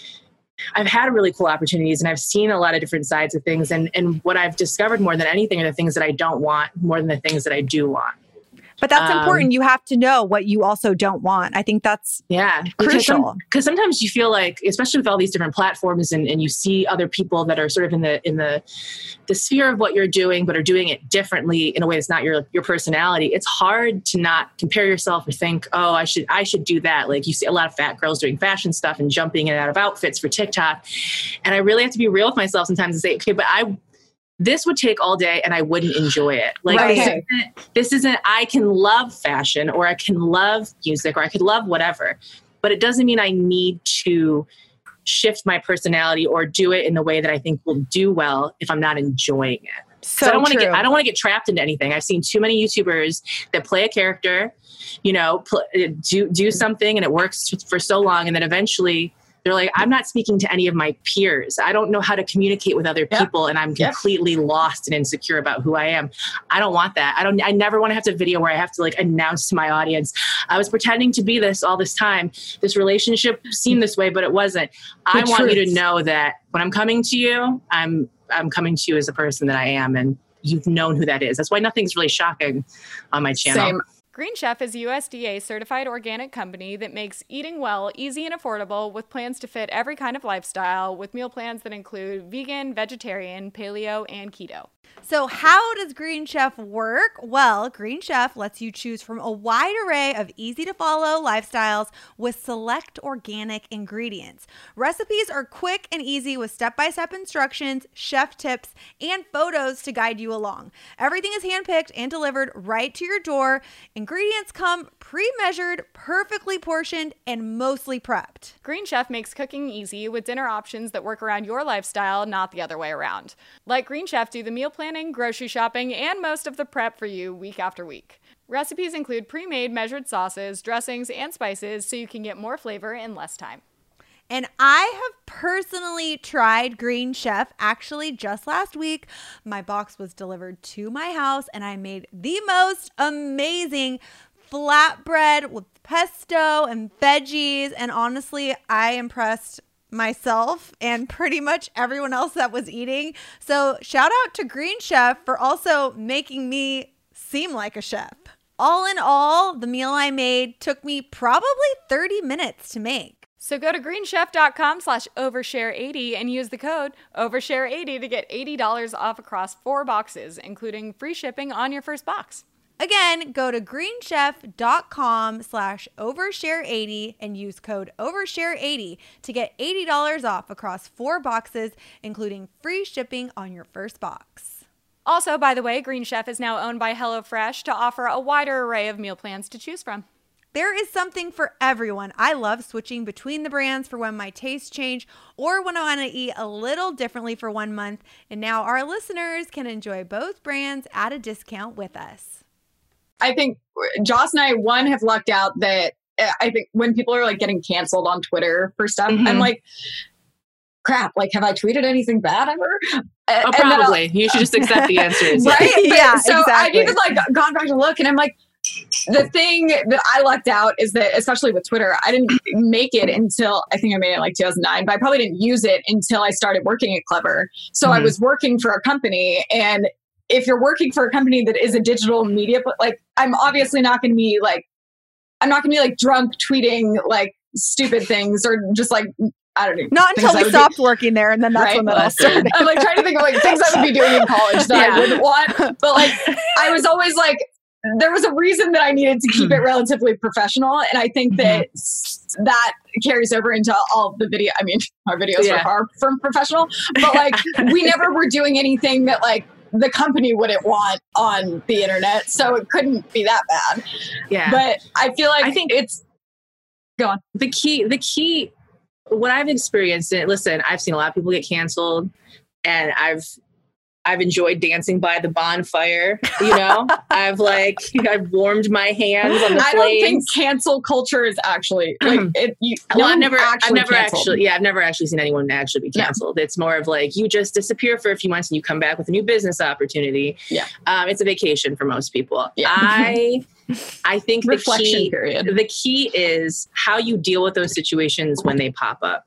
I've had really cool opportunities and I've seen a lot of different sides of things. And, and what I've discovered more than anything are the things that I don't want more than the things that I do want. But that's um, important. You have to know what you also don't want. I think that's yeah, crucial. Because some, sometimes you feel like, especially with all these different platforms and, and you see other people that are sort of in the in the the sphere of what you're doing, but are doing it differently in a way that's not your your personality. It's hard to not compare yourself or think, oh, I should I should do that. Like you see a lot of fat girls doing fashion stuff and jumping in and out of outfits for TikTok. And I really have to be real with myself sometimes and say, okay, but I this would take all day and I wouldn't enjoy it. Like right. this, isn't, this isn't, I can love fashion or I can love music or I could love whatever, but it doesn't mean I need to shift my personality or do it in the way that I think will do well if I'm not enjoying it. So I don't want to true. get, I don't want to get trapped into anything. I've seen too many YouTubers that play a character, you know, pl- do, do something and it works for so long. And then eventually they're like, I'm not speaking to any of my peers. I don't know how to communicate with other people. Yep. And I'm completely yep. lost and insecure about who I am. I don't want that. I don't, I never want to have to video where I have to like announce to my audience, I was pretending to be this all this time. This relationship seemed this way, but it wasn't. The I truth. want you to know that when I'm coming to you, I'm, I'm coming to you as a person that I am. And you've known who that is. That's why nothing's really shocking on my channel. Same. Green Chef is a U S D A certified organic company that makes eating well easy and affordable with plans to fit every kind of lifestyle with meal plans that include vegan, vegetarian, paleo, and keto. So how does Green Chef work? Well, Green Chef lets you choose from a wide array of easy to follow lifestyles with select organic ingredients. Recipes are quick and easy with step-by-step instructions, chef tips, and photos to guide you along. Everything is handpicked and delivered right to your door. Ingredients come pre-measured, perfectly portioned, and mostly prepped. Green Chef makes cooking easy with dinner options that work around your lifestyle, not the other way around. Let Green Chef do the meal planning, grocery shopping, and most of the prep for you week after week. Recipes include pre-made measured sauces, dressings, and spices so you can get more flavor in less time. And I have personally tried Green Chef. Actually, just last week, my box was delivered to my house and I made the most amazing flatbread with pesto and veggies. And honestly, I impressed myself and pretty much everyone else that was eating. So shout out to Green Chef for also making me seem like a chef. All in all, the meal I made took me probably thirty minutes to make. So go to greenchef.com slash overshare80 and use the code overshare eighty to get eighty dollars off across four boxes, including free shipping on your first box. Again, go to greenchef.com slash overshare80 and use code overshare eighty to get eighty dollars off across four boxes, including free shipping on your first box. Also, by the way, Green Chef is now owned by HelloFresh to offer a wider array of meal plans to choose from. There is something for everyone. I love switching between the brands for when my tastes change or when I want to eat a little differently for one month. And now our listeners can enjoy both brands at a discount with us. I think Joss and I, one, have lucked out that uh, I think when people are like getting canceled on Twitter for stuff, mm-hmm. I'm like, crap, like, have I tweeted anything bad ever? Uh, oh, probably. You should just accept the answers. Right? Yeah, so exactly. I've even like gone back to look and I'm like, the thing that I lucked out is that, especially with Twitter, I didn't make it until, I think I made it like two thousand nine, but I probably didn't use it until I started working at Clever. So mm-hmm. I was working for a company, and if you're working for a company that is a digital media, like, I'm obviously not going to be like, I'm not going to be like drunk tweeting like stupid things or just like, I don't know. Not until we stopped be, working there, and then that's right? when that all started. I'm like trying to think of like things I would be doing in college that yeah. I wouldn't want. But like, I was always like, there was a reason that I needed to keep it relatively professional. And I think that mm-hmm. that carries over into all the video. I mean, our videos yeah. were far from professional, but like we never were doing anything that like the company wouldn't want on the internet. So it couldn't be that bad. Yeah. But I feel like I think it's, go on. The key, the key, what I've experienced, and listen, I've seen a lot of people get canceled, and I've I've enjoyed dancing by the bonfire. You know, I've like I've warmed my hands on the I flames. don't think cancel culture is actually like it. You, well, no I've never, actually I've never canceled. actually, yeah, I've never actually seen anyone actually be canceled. No. It's more of like you just disappear for a few months and you come back with a new business opportunity. Yeah, um, it's a vacation for most people. Yeah. I. I think the Reflection key, period. the key is how you deal with those situations when they pop up.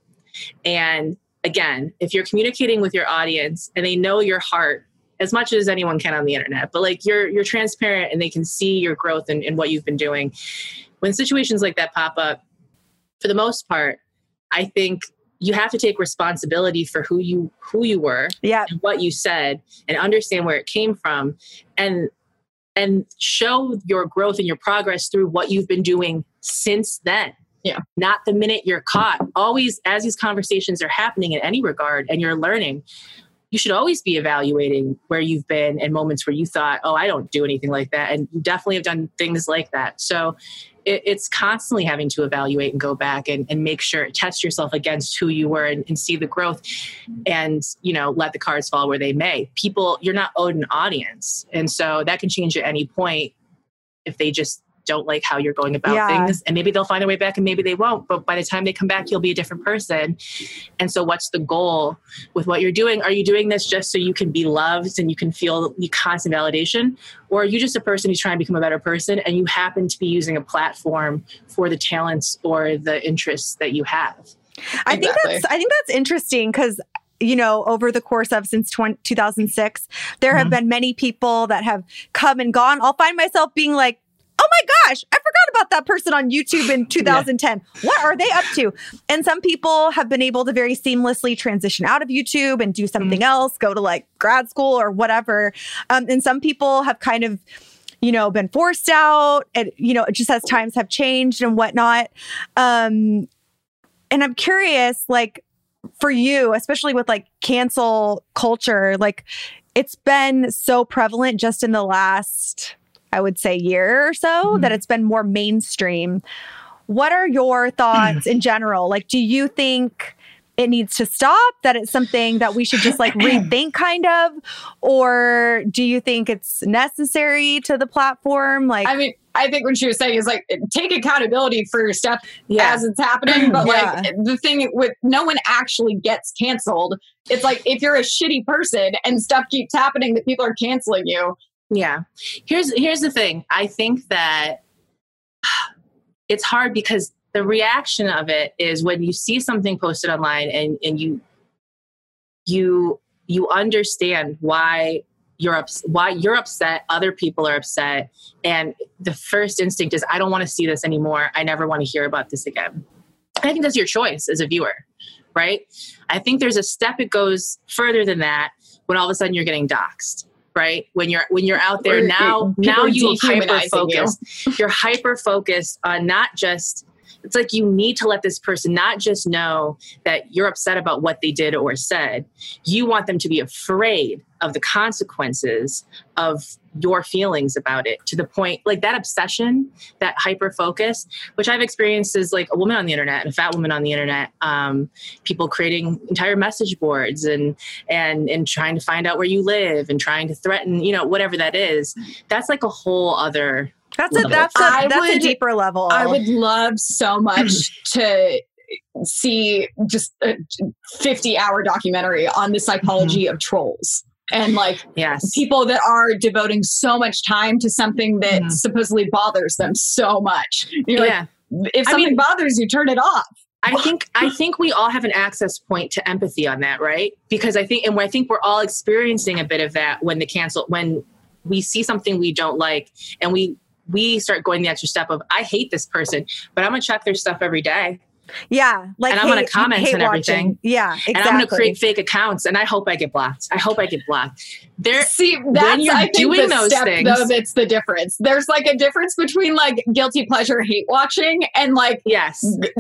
And again, if you're communicating with your audience and they know your heart as much as anyone can on the internet, but like you're you're transparent and they can see your growth and, and what you've been doing. When situations like that pop up, for the most part, I think you have to take responsibility for who you who you were, yeah. and what you said, and understand where it came from, and and show your growth and your progress through what you've been doing since then. Yeah. Not the minute you're caught. Always, as these conversations are happening in any regard and you're learning, you should always be evaluating where you've been and moments where you thought, oh, I don't do anything like that. And you definitely have done things like that. So it, it's constantly having to evaluate and go back and, and make sure, test yourself against who you were and, and see the growth and, you know, let the cards fall where they may. People, you're not owed an audience. And so that can change at any point if they just don't like how you're going about yeah. things, and maybe they'll find their way back and maybe they won't, but by the time they come back, you'll be a different person. And so what's the goal with what you're doing? Are you doing this just so you can be loved and you can feel the constant validation? Or are you just a person who's trying to become a better person and you happen to be using a platform for the talents or the interests that you have? I think Exactly. that's, I think that's interesting because, you know, over the course of since two thousand six, there mm-hmm. have been many people that have come and gone. I'll find myself being like, oh my gosh, I forgot about that person on YouTube in two thousand ten. Yeah. What are they up to? And some people have been able to very seamlessly transition out of YouTube and do something mm-hmm. else, go to like grad school or whatever. Um, and some people have kind of, you know, been forced out and, you know, just as times have changed and whatnot. Um, and I'm curious, like for you, especially with like cancel culture, like it's been so prevalent just in the last I would say year or so mm-hmm. that it's been more mainstream. What are your thoughts in general? Like, do you think it needs to stop? That it's something that we should just like rethink kind of? Or do you think it's necessary to the platform? Like, I mean, I think what she was saying is like, take accountability for your stuff yeah. as it's happening. But yeah. like the thing with no one actually gets canceled. It's like, if you're a shitty person and stuff keeps happening that people are canceling you. Yeah. Here's here's the thing. I think that it's hard because the reaction of it is when you see something posted online and, and you you you understand why you're ups- why you're upset, other people are upset. And the first instinct is, I don't want to see this anymore. I never want to hear about this again. I think that's your choice as a viewer, right? I think there's a step it goes further than that when all of a sudden you're getting doxxed, right? When you're when you're out there Or now, people now you hyper dehumanizing focused. You. You're hyper focused on not just. It's like you need to let this person not just know that you're upset about what they did or said. You want them to be afraid of the consequences of your feelings about it, to the point, like that obsession, that hyper focus, which I've experienced as like a woman on the internet, a fat woman on the internet, um, people creating entire message boards and, and, and trying to find out where you live and trying to threaten, you know, whatever that is. That's like a whole other That's a that's a I that's would- a deeper level. I would love so much to see just a fifty hour documentary on the psychology of trolls and like yes. people that are devoting so much time to something that Mhm. supposedly bothers them so much. You're Yeah. like, if I something mean- bothers you, turn it off. I think I think we all have an access point to empathy on that, right? Because I think, and I think we're all experiencing a bit of that when the cancel, when we see something we don't like, and we we start going the extra step of, I hate this person, but I'm gonna check their stuff every day, yeah, like and I'm hate- gonna comment hate on everything. watching. Yeah, exactly. and I'm gonna create fake accounts, and I hope I get blocked. I hope I get blocked. There, See, that's you're I think doing the those step things- though that's the difference. There's like a difference between like guilty pleasure hate watching and like yes,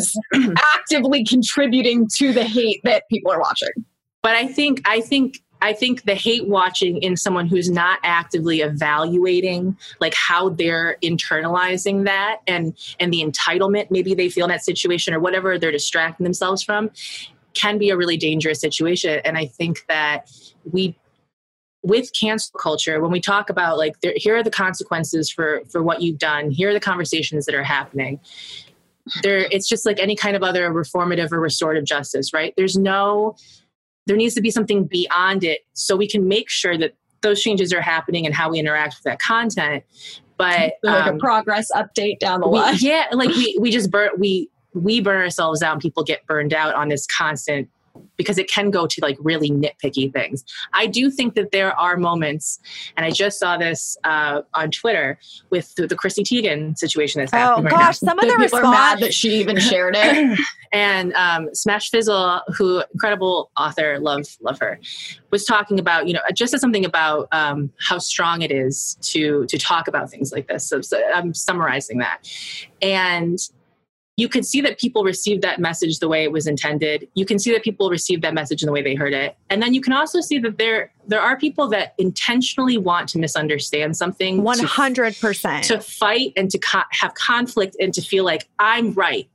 actively contributing to the hate that people are watching. but I think I think. I think the hate watching in someone who's not actively evaluating like how they're internalizing that and and the entitlement maybe they feel in that situation or whatever they're distracting themselves from can be a really dangerous situation. And I think that we, with cancel culture, when we talk about like, there, here are the consequences for for what you've done, here are the conversations that are happening. There, it's just like any kind of other reformative or restorative justice, right? There's no There needs to be something beyond it so we can make sure that those changes are happening and how we interact with that content. But Like um, a progress update down the we, line. yeah, like we, we just burn, we, we burn ourselves out and people get burned out on this constant, because it can go to like really nitpicky things. I do think that there are moments, and I just saw this uh, on Twitter with the, the Chrissy Teigen situation that's Oh happening right gosh, now. some of That the people are mad response. that she even shared it. And um, Smash Fizzle, who incredible author, love love her, was talking about, you know, just as something about um, how strong it is to to talk about things like this. So, so I'm summarizing that, and you can see that people received that message the way it was intended. You can see that people received that message in the way they heard it, and then you can also see that there there are people that intentionally want to misunderstand something, One to hundred percent. to fight and to co- have conflict and to feel like I'm right.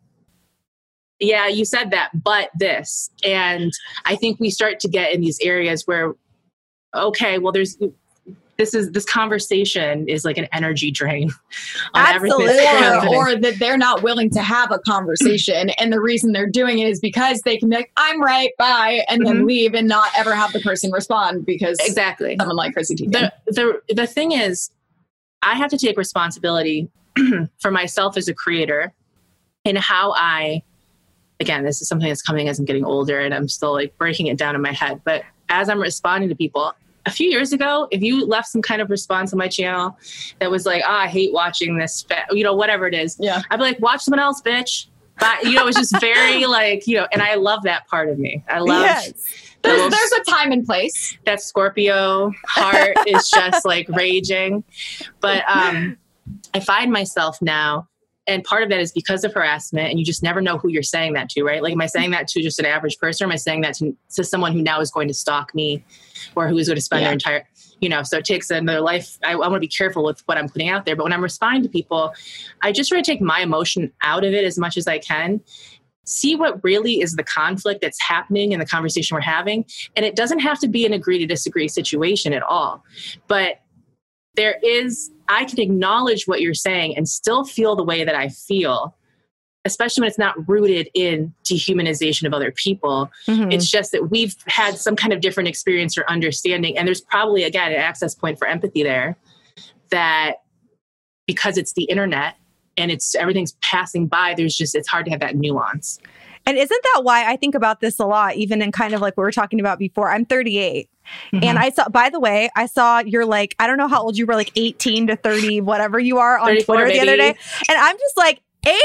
Yeah, you said that, but this. And I think we start to get in these areas where, okay, well, there's this is this conversation is like an energy drain on everything that's Absolutely. happening. Or, or that they're not willing to have a conversation. And the reason they're doing it is because they can be like, I'm right, bye, and then Mhm. leave and not ever have the person respond because Exactly. someone like Chrissy Teigen. The, the the thing is, I have to take responsibility for myself as a creator in how I, again, this is something that's coming as I'm getting older and I'm still like breaking it down in my head. But as I'm responding to people, a few years ago, if you left some kind of response on my channel that was like, oh, I hate watching this, fa-, you know, whatever it is, Yeah. I'd be like, watch someone else, bitch. But, you know, it's just very like, you know, and I love that part of me. I love Yes. the There's, little- there's a time and place. that Scorpio heart is just like raging. But um, I find myself now, and part of that is because of harassment, and you just never know who you're saying that to, right? Like, am I saying that to just an average person, or am I saying that to, to someone who now is going to stalk me, or who is going to spend Yeah. their entire, you know, so it takes another life. I, I want to be careful with what I'm putting out there. But when I'm responding to people, I just try to take my emotion out of it as much as I can. See what really is the conflict that's happening in the conversation we're having. And it doesn't have to be an agree to disagree situation at all. But there is, I can acknowledge what you're saying and still feel the way that I feel, especially when it's not rooted in dehumanization of other people. Mhm. It's just that we've had some kind of different experience or understanding. And there's probably, again, an access point for empathy there, that because it's the internet and it's everything's passing by, there's just, it's hard to have that nuance. And isn't that why I think about this a lot, even in kind of like what we were talking about before? I'm thirty-eight. Mm-hmm. And I saw, by the way, I saw you're like, I don't know how old you were, like eighteen to thirty, whatever you are on Twitter maybe. The other day. And I'm just like,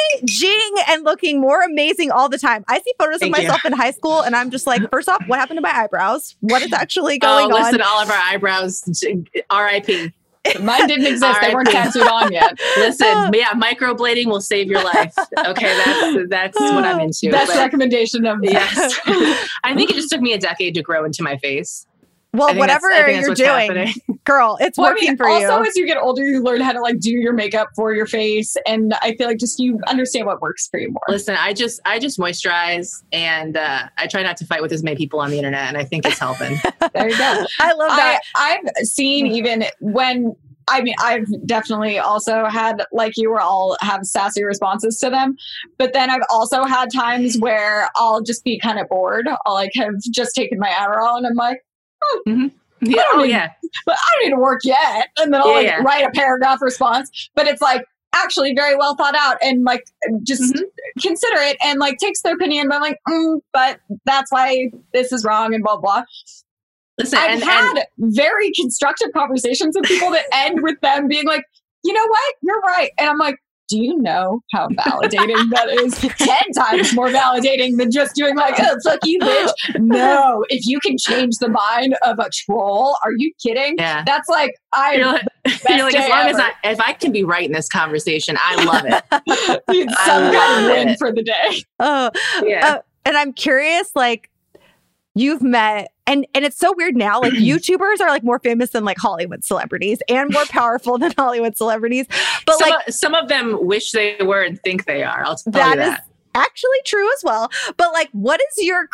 aging and looking more amazing all the time. I see photos Thank of myself you. in high school and I'm just like, first off, what happened to my eyebrows? What is actually going oh, on? Listen, all of our eyebrows, R I P Mine didn't exist. R I P They weren't tattooed on yet. Listen, yeah, microblading will save your life. Okay, that's that's what I'm into. Best but, recommendation of yes. I think it just took me a decade to grow into my face. Well, whatever you're doing, happening. girl, it's well, working I mean, for also, you. Also, as you get older, you learn how to like do your makeup for your face, and I feel like just you understand what works for you more. Listen, I just I just moisturize, and uh, I try not to fight with as many people on the internet, and I think it's helping. There you go. I love that. I, I've seen even when. I mean, I've definitely also had, like you were all have sassy responses to them. But then I've also had times where I'll just be kind of bored. I'll like have just taken my Adderall and I'm like, oh, mm-hmm. yeah, oh need, yeah. But I don't need to work yet. And then I'll yeah, like yeah. write a paragraph response. But it's like actually very well thought out and like just mm-hmm. consider it and like takes their opinion. But I'm like, mm, but that's why this is wrong and blah, blah. Listen, I've and, had and, very constructive conversations with people that end with them being like, you know what? You're right. And I'm like, do you know how validating that is? Ten times more validating than just doing like, oh, fuck you, bitch. No, if you can change the mind of a troll, are you kidding? Yeah. That's like, I You're like, you're like as long ever. as I, if I can be right in this conversation, I love it. It's some kind of win for the day. Oh, yeah. Uh, and I'm curious, like, you've met, and and it's so weird now, like YouTubers are like more famous than like Hollywood celebrities and more powerful than Hollywood celebrities. But some like of, some of them wish they were and think they are. I'll tell that you that. Is actually true as well. But like, what is your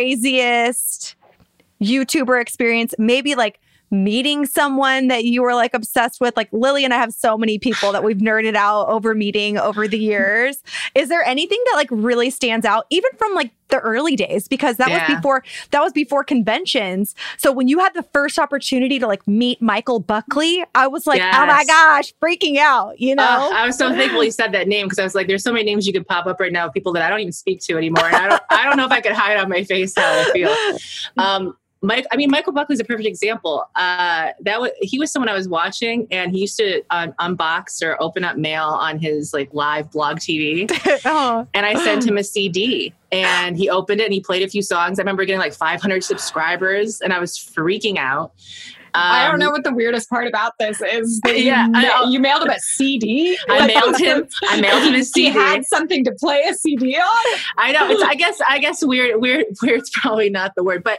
craziest YouTuber experience? Maybe like meeting someone that you were like obsessed with. Like Lily and I have so many people that we've nerded out over meeting over the years. Is there anything that like really stands out, even from like the early days? Because that yeah. was before that was before conventions. So when you had the first opportunity to like meet Michael Buckley, I was like, yes. oh my gosh, freaking out, you know? Uh, I was so thankful you said that name because I was like, there's so many names you could pop up right now of people that I don't even speak to anymore. And I don't I don't know if I could hide on my face how I feel. Um Mike, I mean, Michael Buckley's a perfect example. Uh, that was, he was someone I was watching, and he used to uh, unbox or open up mail on his like live blog T V. oh. And I sent him a C D, and he opened it and he played a few songs. I remember getting like five hundred subscribers, and I was freaking out. Um, I don't know what the weirdest part about this is. That yeah, you, ma- you mailed him a C D. I like, mailed him. I mailed him a C D. He had something to play a C D on. I know. It's, I guess. I guess weird. Weird. Weird's probably not the word, but.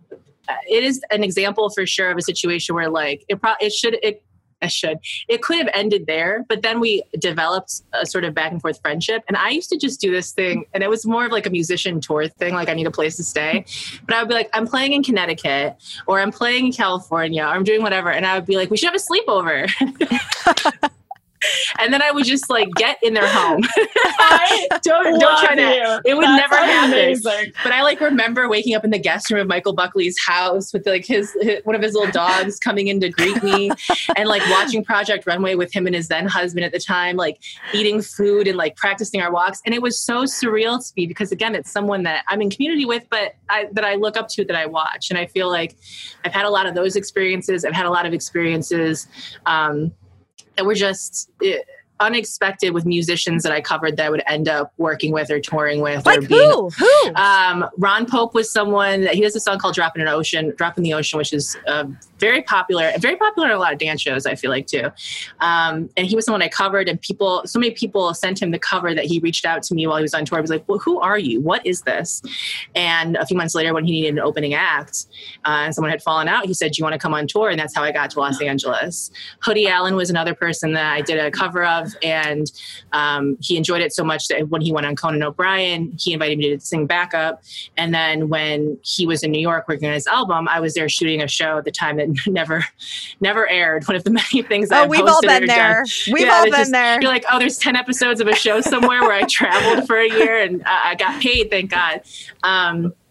It is an example for sure of a situation where like it probably it should it I should it could have ended there, but then we developed a sort of back and forth friendship. And I used to just do this thing, and it was more of like a musician tour thing, like I need a place to stay. But I would be like, I'm playing in Connecticut, or I'm playing in California, or I'm doing whatever, and I would be like, we should have a sleepover. And then I would just like get in their home. I don't don't try to. You. It would That's never happen. Amazing. But I like remember waking up in the guest room of Michael Buckley's house with like his, his one of his little dogs coming in to greet me, and like watching Project Runway with him and his then husband at the time, like eating food and like practicing our walks. And it was so surreal to me because again, it's someone that I'm in community with, but I, that I look up to, that I watch, and I feel like I've had a lot of those experiences. I've had a lot of experiences. Um, that were just it, unexpected with musicians that I covered that I would end up working with or touring with. Like or being, who? Who? Um, Ron Pope was someone that he has a song called Drop in an Ocean, Drop in the Ocean, which is uh, very popular, very popular in a lot of dance shows, I feel like too. Um, and he was someone I covered, and people, so many people sent him the cover that he reached out to me while he was on tour. I was like, well, who are you? What is this? And a few months later when he needed an opening act uh, and someone had fallen out, he said, do you want to come on tour? And that's how I got to Los Angeles. Hoodie Allen was another person that I did a cover of, and um, he enjoyed it so much that when he went on Conan O'Brien, he invited me to sing backup. And then when he was in New York working on his album, I was there shooting a show at the time that never, never aired. One of the many things that oh, I've we've hosted all been or there. done. We've yeah, all been just, there. You're like, oh, there's ten episodes of a show somewhere where I traveled for a year and uh, I got paid, thank God. Um,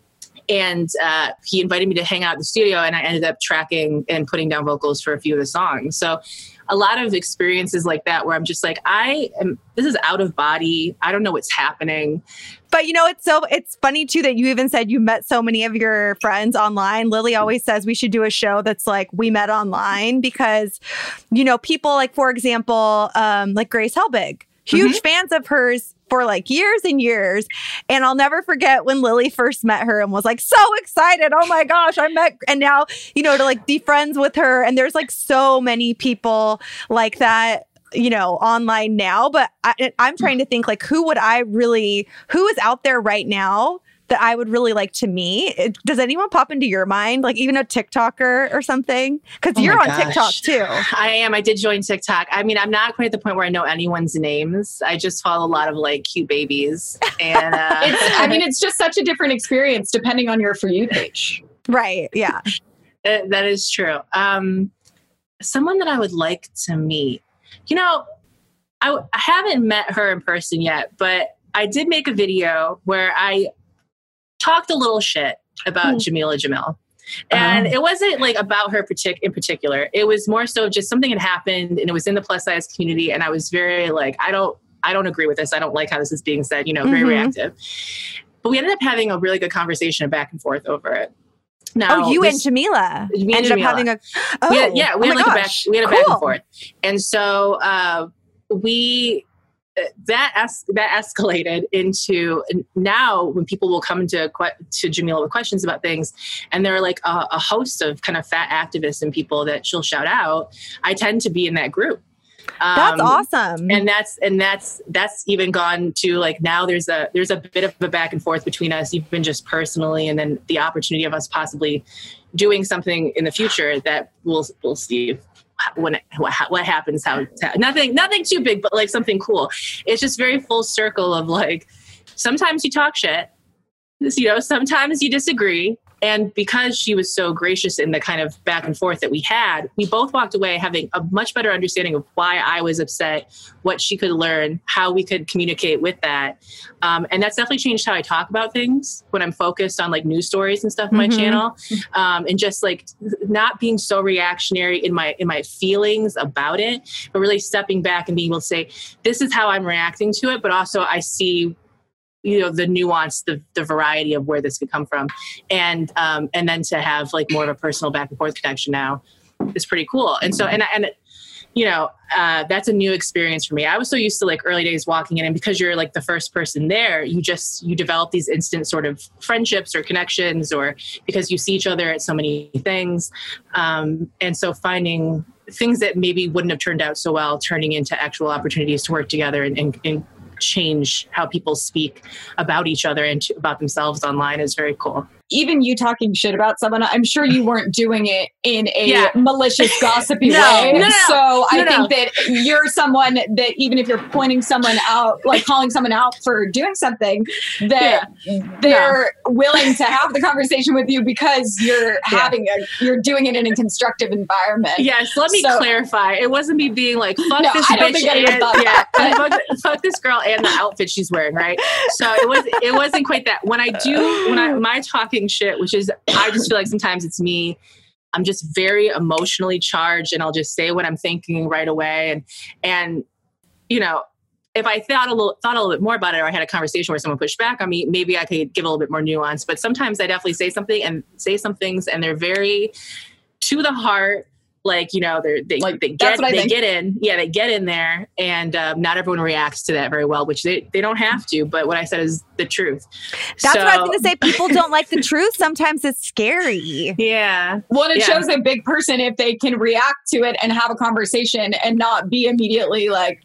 And uh, he invited me to hang out in the studio, and I ended up tracking and putting down vocals for a few of the songs. So a lot of experiences like that where I'm just like, I am, this is out of body. I don't know what's happening. But you know, it's so, it's funny too that you even said you met so many of your friends online. Lily always says we should do a show that's like, we met online, because, you know, people like, for example, um, like Grace Helbig, huge mm-hmm. fans of hers for like years and years. And I'll never forget when Lily first met her and was like so excited. Oh my gosh, I met, and now, you know, to like be friends with her. And there's like so many people like that, you know, online now. But I, I'm trying to think like, who would I really, who is out there right now that I would really like to meet? It, does anyone pop into your mind? Like even a TikToker or something? Because oh you're on gosh. TikTok too. I am. I did join TikTok. I mean, I'm not quite at the point where I know anyone's names. I just follow a lot of like cute babies. And uh, it's, I mean, it's just such a different experience depending on your For You page. Right. Yeah. It, that is true. Um, someone that I would like to meet. You know, I, I haven't met her in person yet, but I did make a video where I talked a little shit about mm. Jameela Jamil. And um. it wasn't like about her partic- in particular. It was more so just something had happened, and it was in the plus size community. And I was very like, I don't, I don't agree with this. I don't like how this is being said, you know, very mm-hmm. reactive. But we ended up having a really good conversation back and forth over it. Now, oh, you this, and Jameela me ended and Jameela. up having a, oh, we had, yeah, we oh had like gosh. a back, we had a cool. back and forth. And so uh, we, that es- that escalated into now when people will come to to Jameela with questions about things, and there are like a, a host of kind of fat activists and people that she'll shout out. I tend to be in that group. Um, that's awesome. And that's and that's that's even gone to like now there's a there's a bit of a back and forth between us, even just personally, and then the opportunity of us possibly doing something in the future that we'll we'll see. When it, what, what happens, how, how nothing, nothing too big, but like something cool. It's just very full circle of like, sometimes you talk shit, you know, sometimes you disagree. And because she was so gracious in the kind of back and forth that we had, we both walked away having a much better understanding of why I was upset, what she could learn, how we could communicate with that. Um, and that's definitely changed how I talk about things when I'm focused on like news stories and stuff on mm-hmm. my channel. Um, and just like not being so reactionary in my, in my feelings about it, but really stepping back and being able to say, this is how I'm reacting to it. But also I see, you know, the nuance, the the variety of where this could come from. And um, and then to have like more of a personal back and forth connection now is pretty cool. And so, and, and you know, uh, that's a new experience for me. I was so used to like early days walking in, and because you're like the first person there, you just, you develop these instant sort of friendships or connections, or because you see each other at so many things. Um, and so finding things that maybe wouldn't have turned out so well, turning into actual opportunities to work together and, and, and change how people speak about each other and about themselves online is very cool. Even you talking shit about someone, I'm sure you weren't doing it in a yeah. malicious, gossipy no, way. No, no, so no, I no. think that you're someone that even if you're pointing someone out, like calling someone out for doing something, that yeah. they're no. willing to have the conversation with you because you're yeah. having a, you're doing it in a constructive environment. Yes, let me so, clarify. It wasn't me being like, fuck no, this I don't bitch think and, thought yeah, that. fuck, fuck this girl and the outfit she's wearing, right? So it was it wasn't quite that. When I do, when I my talking shit, which is, I just feel like sometimes it's me, I'm just very emotionally charged, and I'll just say what I'm thinking right away. And, and, you know, if I thought a little, thought a little bit more about it, or I had a conversation where someone pushed back on me, maybe I could give a little bit more nuance, but sometimes I definitely say something and say some things, and they're very to the heart. Like, you know, they're, they like, they get they think. get in. Yeah, they get in there. And um, not everyone reacts to that very well, which they, they don't have to. But what I said is the truth. That's so, what I was going to say. People don't like the truth. Sometimes it's scary. Yeah. Well, it yeah. shows a big person if they can react to it and have a conversation and not be immediately like...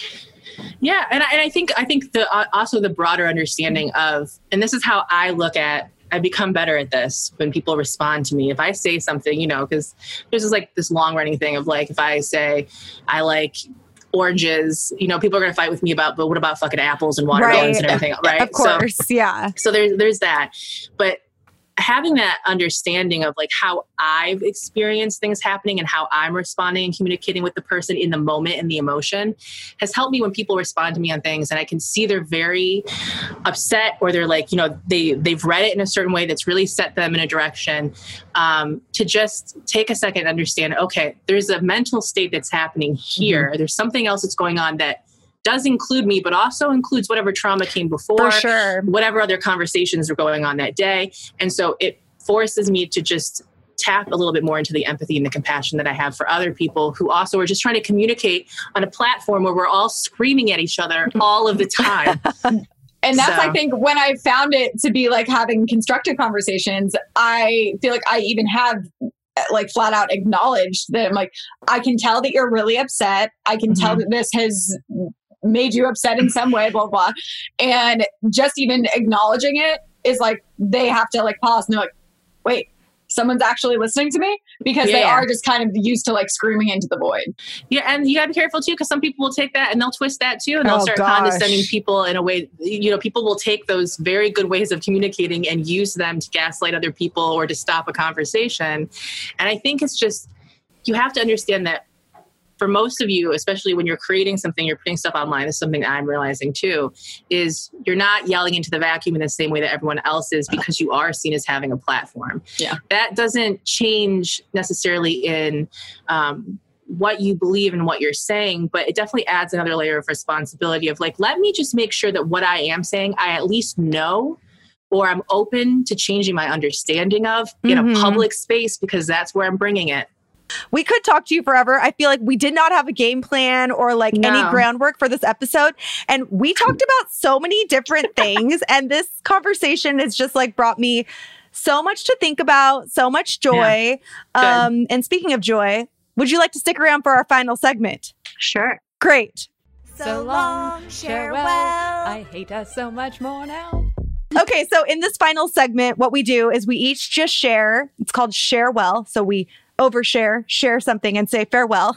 Yeah. And I, and I think I think the uh, also the broader understanding of, and this is how I look at, I become better at this when people respond to me. If I say something, you know, because there's this like this long running thing of like, if I say I like oranges, you know, people are going to fight with me about, but what about fucking apples and watermelons right. and everything, right? Of course. So, yeah. So there's, there's that. But having that understanding of like how I've experienced things happening and how I'm responding and communicating with the person in the moment and the emotion has helped me when people respond to me on things and I can see they're very upset or they're like, you know, they, they've read it in a certain way that's really set them in a direction, um, to just take a second and understand, okay, there's a mental state that's happening here. Mm-hmm. There's something else that's going on that does include me, but also includes whatever trauma came before, For sure. whatever other conversations are going on that day. And so it forces me to just tap a little bit more into the empathy and the compassion that I have for other people who also are just trying to communicate on a platform where we're all screaming at each other all of the time. And that's, So- I think, when I found it to be like having constructive conversations, I feel like I even have like flat out acknowledged that I'm like, I can tell that you're really upset. I can mm-hmm. tell that this has made you upset in some way, blah, blah. And just even acknowledging it is like, they have to like pause and they're like, wait, someone's actually listening to me, because yeah, they yeah. are just kind of used to like screaming into the void. Yeah. And you gotta be careful too, because some people will take that and they'll twist that too. And they'll Oh, start gosh. condescending people in a way, you know, people will take those very good ways of communicating and use them to gaslight other people or to stop a conversation. And I think it's just, you have to understand that for most of you, especially when you're creating something, you're putting stuff online, is something I'm realizing too, is you're not yelling into the vacuum in the same way that everyone else is, because you are seen as having a platform. Yeah. That doesn't change necessarily in um, what you believe and what you're saying, but it definitely adds another layer of responsibility of like, let me just make sure that what I am saying, I at least know, or I'm open to changing my understanding of in Mm-hmm. a public space, because that's where I'm bringing it. We could talk to you forever. I feel like we did not have a game plan or like No. any groundwork for this episode. And we talked about so many different things. And this conversation has just like brought me so much to think about, so much joy. Yeah. Um, and speaking of joy, would you like to stick around for our final segment? Sure. Great. So long, farewell. I hate us so much more now. Okay, so in this final segment, what we do is we each just share. It's called Share Well. So we overshare, share something, and say farewell.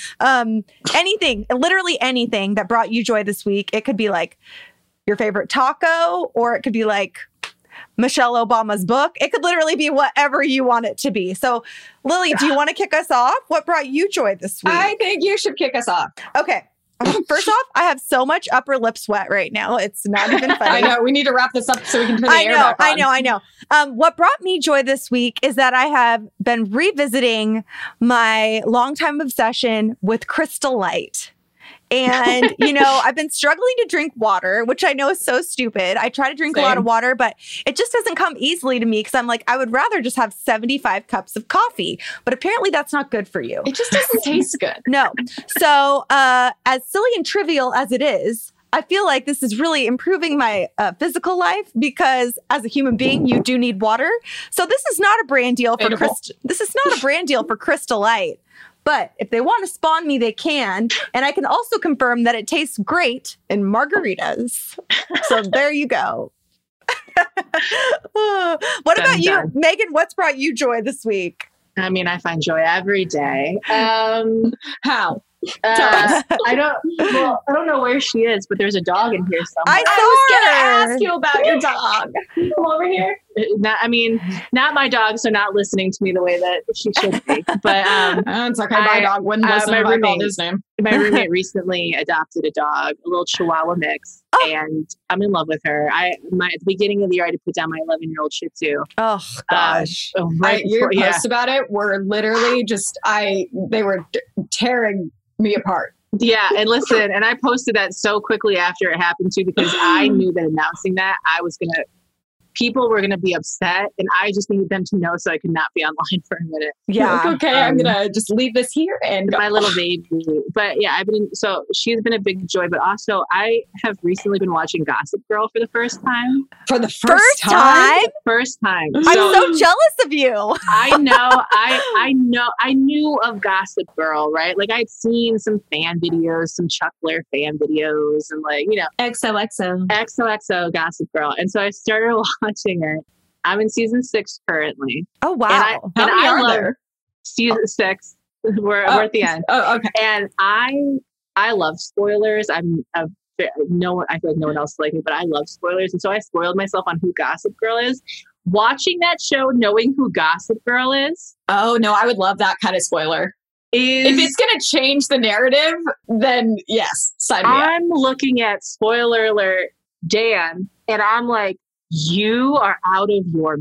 um, anything, literally anything that brought you joy this week. It could be like your favorite taco, or it could be like Michelle Obama's book. It could literally be whatever you want it to be. So, Lily, do you want to kick us off? What brought you joy this week? I think you should kick us off. Okay. First off, I have so much upper lip sweat right now. It's not even funny. I know. We need to wrap this up so we can put the I air know, back on. I know, I know. Um, what brought me joy this week is that I have been revisiting my longtime obsession with Crystal Light. And, you know, I've been struggling to drink water, which I know is so stupid. I try to drink Same. a lot of water, but it just doesn't come easily to me because I'm like, I would rather just have seventy-five cups of coffee. But apparently that's not good for you. It just doesn't taste good. No. So, uh, as silly and trivial as it is, I feel like this is really improving my uh, physical life, because as a human being, you do need water. So this is not a brand deal for Edible. Crystal. This is not a brand deal for Crystal Light. But if they want to spawn me, they can. And I can also confirm that it tastes great in margaritas. So there you go. What Done, about you, done. Megan? What's brought you joy this week? I mean, I find joy every day. Um, How? uh, I don't. Well, I don't know where she is, but there's a dog in here somewhere. I I was saw going to her. ask you about your dog. Come over here. Not, I mean, not my dog, so not listening to me the way that she should be. But um, Oh, it's okay. My I- dog wouldn't uh, listen my if I called roommate- his name. my roommate recently adopted a dog, a little Chihuahua mix, Oh. and I'm in love with her. I my at the beginning of the year, I had to put down my eleven year old Shih Tzu. Oh, gosh. Uh, I, right your before, yeah. posts about it were literally just, I, they were t- tearing me apart. Yeah, and listen, and I posted that so quickly after it happened too, because I knew that announcing that I was gonna, people were gonna be upset, and I just needed them to know so I could not be online for a minute. Yeah. Like, okay, I'm Um, going to just leave this here and go. My little baby, but yeah, I've been so she's been a big joy. But also, I have recently been watching Gossip Girl for the first time. For the first, First time? First time. I'm So- so jealous of you. I know, I I know, I knew of Gossip Girl, right? Like I'd seen some fan videos, some Chuck Blair fan videos, and like you know, X O X O. X O X O Gossip Girl. And so I started watching it. I'm in season six currently, Oh, wow. and I How and many I are love there? season six. We're Oh. we're at the end, Oh, okay. and I I love spoilers. I'm a, no one. I feel like no one else like me, but I love spoilers, and so I spoiled myself on who Gossip Girl is. watching that show, knowing who Gossip Girl is. Oh, no, I would love that kind of spoiler. Is, if it's going to change the narrative, then yes, sign me up. I'm looking at, spoiler alert, Dan, and I'm like, you are out of your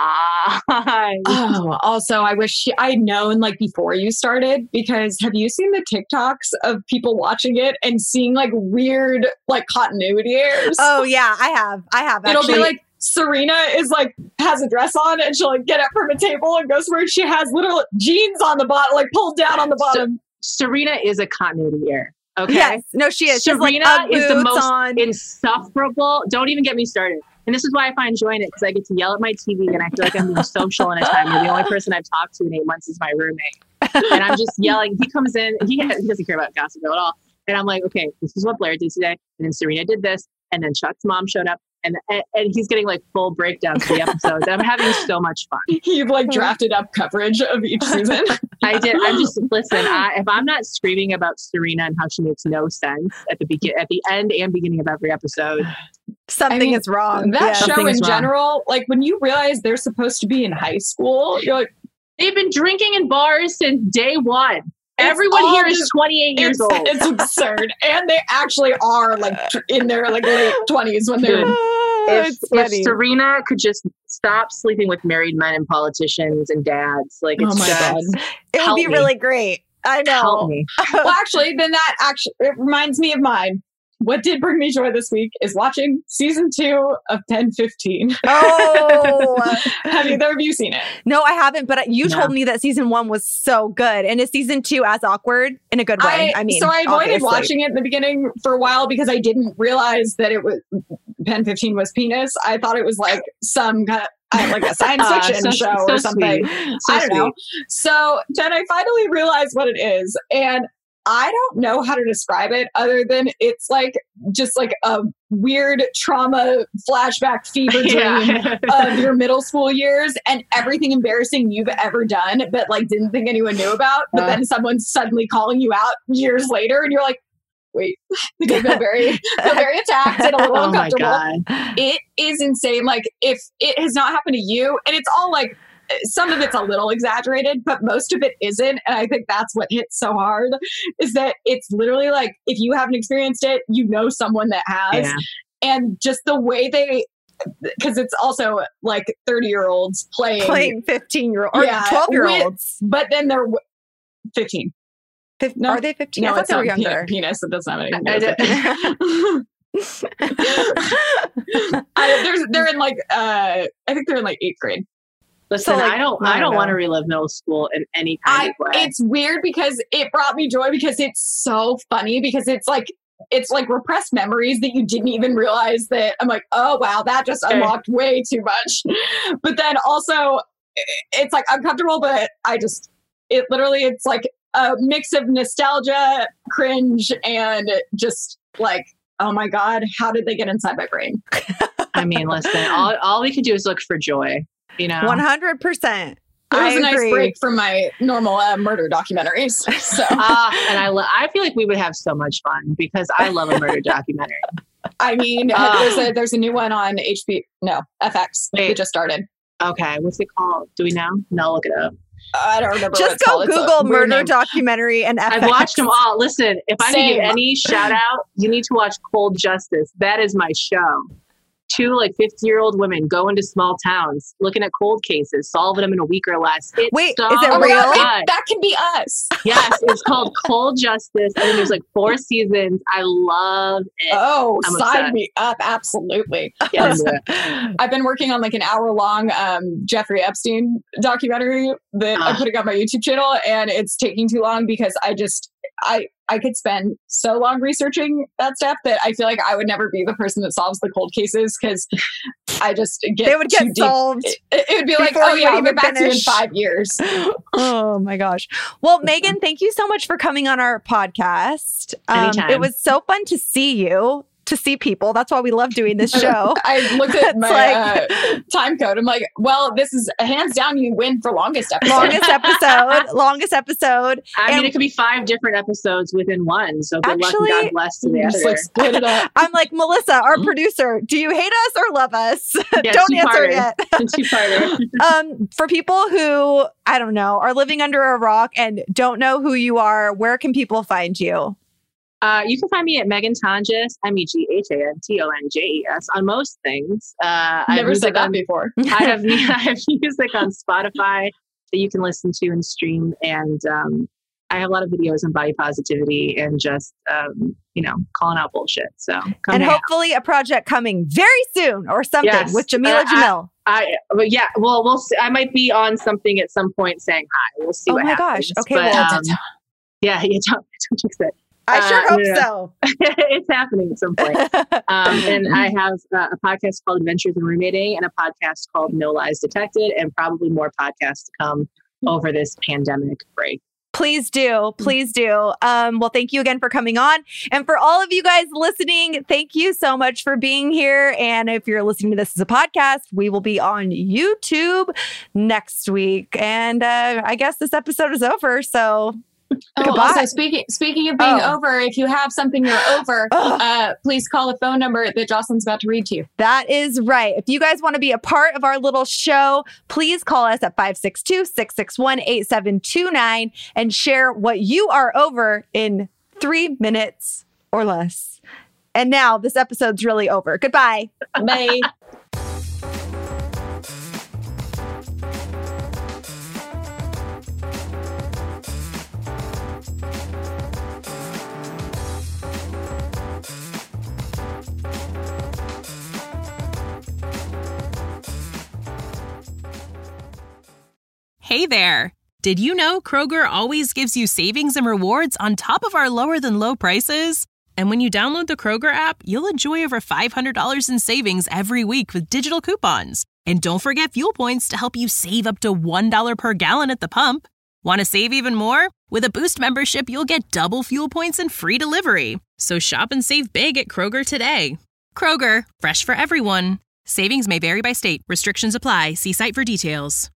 mind. Oh, also, I wish I'd known like before you started, because have you seen the TikToks of people watching it and seeing like weird like continuity errors? Oh, yeah, I have. I have. It'll Actually. be like, Serena is like, has a dress on and she'll like get up from a table and go somewhere. She has little jeans on the bottom, like pulled down on the bottom. So, Serena is a continuity error. Okay. Yes. No, she is. Serena She's like, is the most on. insufferable. Don't even get me started. And this is why I find joy in it, because I get to yell at my T V and I feel like I'm being social in a time where the only person I've talked to in eight months is my roommate. And I'm just yelling. He comes in, he, he doesn't care about Gossip Girl at all. And I'm like, okay, this is what Blair did today. And then Serena did this. And then Chuck's mom showed up. And, and and he's getting like full breakdowns of the episodes. And I'm having so much fun. You've like drafted up coverage of each season. I did. I'm just, listen, I, if I'm not screaming about Serena and how she makes no sense at the begin, at the end and beginning of every episode, something I mean, is wrong. That yeah. show Something in is wrong. general, like when you realize they're supposed to be in high school, you're like, they've been drinking in bars since day one. It's Everyone all here is just- twenty-eight years it's, old. it's absurd. And they actually are like tr- in their like late twenties when they're. If, It's if funny. Serena could just stop sleeping with married men and politicians and dads, like it's Oh my just, God. It would help be me. really great. I know. help me. Well, actually, then that actually it reminds me of mine. What did bring me joy this week is watching season two of ten fifteen. Oh, Have either of you seen it? no, I haven't. But you No. told me that season one was so good. And is season two as awkward in a good way? I, mean, so I avoided obviously. watching it in the beginning for a while because I didn't realize that it was ten fifteen was penis. I thought it was like some kind of I- like a science Ah, fiction so- show so or something. sweet. So I don't sweet. know. So then I finally realized what it is, and I don't know how to describe it other than it's like just like a weird trauma flashback fever dream Yeah. of your middle school years and everything embarrassing you've ever done, but like didn't think anyone knew about. But Uh. then someone's suddenly calling you out years later, and you're like, wait, I feel very, feel very attacked and a little Oh my uncomfortable. God. It is insane. Like if it has not happened to you, and it's all like some of it's a little exaggerated, but most of it isn't. And I think that's what hits so hard is that it's literally like if you haven't experienced it, you know someone that has. Yeah. And just the way they, because it's also like thirty year olds playing, playing fifteen year old or Yeah, twelve year olds. but then they're w- fifteen. Fif- No. Are they fifteen? I thought it's they were not pe- younger. penis. It doesn't have anything I to do with it. I, there's, they're in like, uh, I think they're in like eighth grade. Listen, So, like, I don't. I I don't don't know. want to relive middle school in any kind I, of way. it's weird because it brought me joy because it's so funny because it's like it's like repressed memories that you didn't even realize that I'm like, oh wow, that just Okay. unlocked way too much. But then also it's like uncomfortable, but I just it literally it's like a mix of nostalgia, cringe, and just like, oh my God, how did they get inside my brain? I mean, listen, all all we could do is look for joy. You know, One hundred percent. It was I a nice agree. break from my normal uh, murder documentaries. So Ah, and I lo- I feel like we would have so much fun because I love a murder documentary. I mean, Ah. there's a there's a new one on H B no F X Wait. that just started. Okay, what's it called? Do we know? No, look it up. I don't remember. what Just it's go called. It's a Google weird murder name. documentary and F X. I've watched them all. Listen, if I can Same. give any shout out, you need to watch Cold Justice. That is my show. Two like fifty year old women go into small towns looking at cold cases, solving them in a week or less. It's Wait, so is it Oh my real? God, fun. wait, that can be us. Yes, it's called Cold Justice. I think there's like four seasons. I love it. Oh, I'm sign upset. me up! Absolutely. Get into it. I've been working on like an hour long um, Jeffrey Epstein documentary that I'm Ah. putting on my YouTube channel, and it's taking too long because I just I I could spend so long researching that stuff that I feel like I would never be the person that solves the cold cases because I just get They would too get deep. solved. It, it would be like, before oh you yeah, would I'll even get back to you in finish. five years. Oh my gosh. Well, Megan, thank you so much for coming on our podcast. Um, Anytime. it was so fun to see you. to see people. That's why we love doing this show. I looked at my like, uh, time code. I'm like, well, this is hands down, you win for longest episode. Longest episode. longest episode. I and mean, it could be five different episodes within one. So good actually, luck and God bless to the just editor. like split it up. I'm like, Melissa, our producer, do you hate us or love us? Yeah, Don't answer two-parter. yet. Two-parter. um, for people who, I don't know, are living under a rock and don't know who you are, where can people find you? Uh, you can find me at Megan Tonjes, M E G H A N T O N J E S, on most things. Uh, I have Never said music that on, before. I have I have music on Spotify that you can listen to and stream, and um, I have a lot of videos on body positivity and just um, you know calling out bullshit. So come And hang out. hopefully a project coming very soon or something Yes. with Jamila Uh, Jamil. I but yeah, well, we'll see. I might be on something at some point saying hi. We'll see Oh what my happens. gosh. Okay, But, well, um, yeah, yeah, don't, don't jinx it. I uh, sure hope yeah. so. It's happening at some point. Um, and I have uh, a podcast called Adventures in Roommating and a podcast called No Lies Detected, and probably more podcasts to come over this pandemic break. Please do. Please do. Um, well, thank you again for coming on. And for all of you guys listening, thank you so much for being here. And if you're listening to this as a podcast, we will be on YouTube next week. And uh, I guess this episode is over. So Oh, goodbye. also, speaking speaking of being Oh. over, if you have something you're over, Ugh. uh, please call the phone number that Jocelyn's about to read to you. That is right. If you guys want to be a part of our little show, please call us at five six two, six six one, eight seven two nine and share what you are over in three minutes or less. And now this episode's really over. Goodbye. Bye. Hey there! Did you know Kroger always gives you savings and rewards on top of our lower than low prices? And when you download the Kroger app, you'll enjoy over five hundred dollars in savings every week with digital coupons. And don't forget fuel points to help you save up to one dollar per gallon at the pump. Want to save even more? With a Boost membership, you'll get double fuel points and free delivery. So shop and save big at Kroger today. Kroger, fresh for everyone. Savings may vary by state. Restrictions apply. See site for details.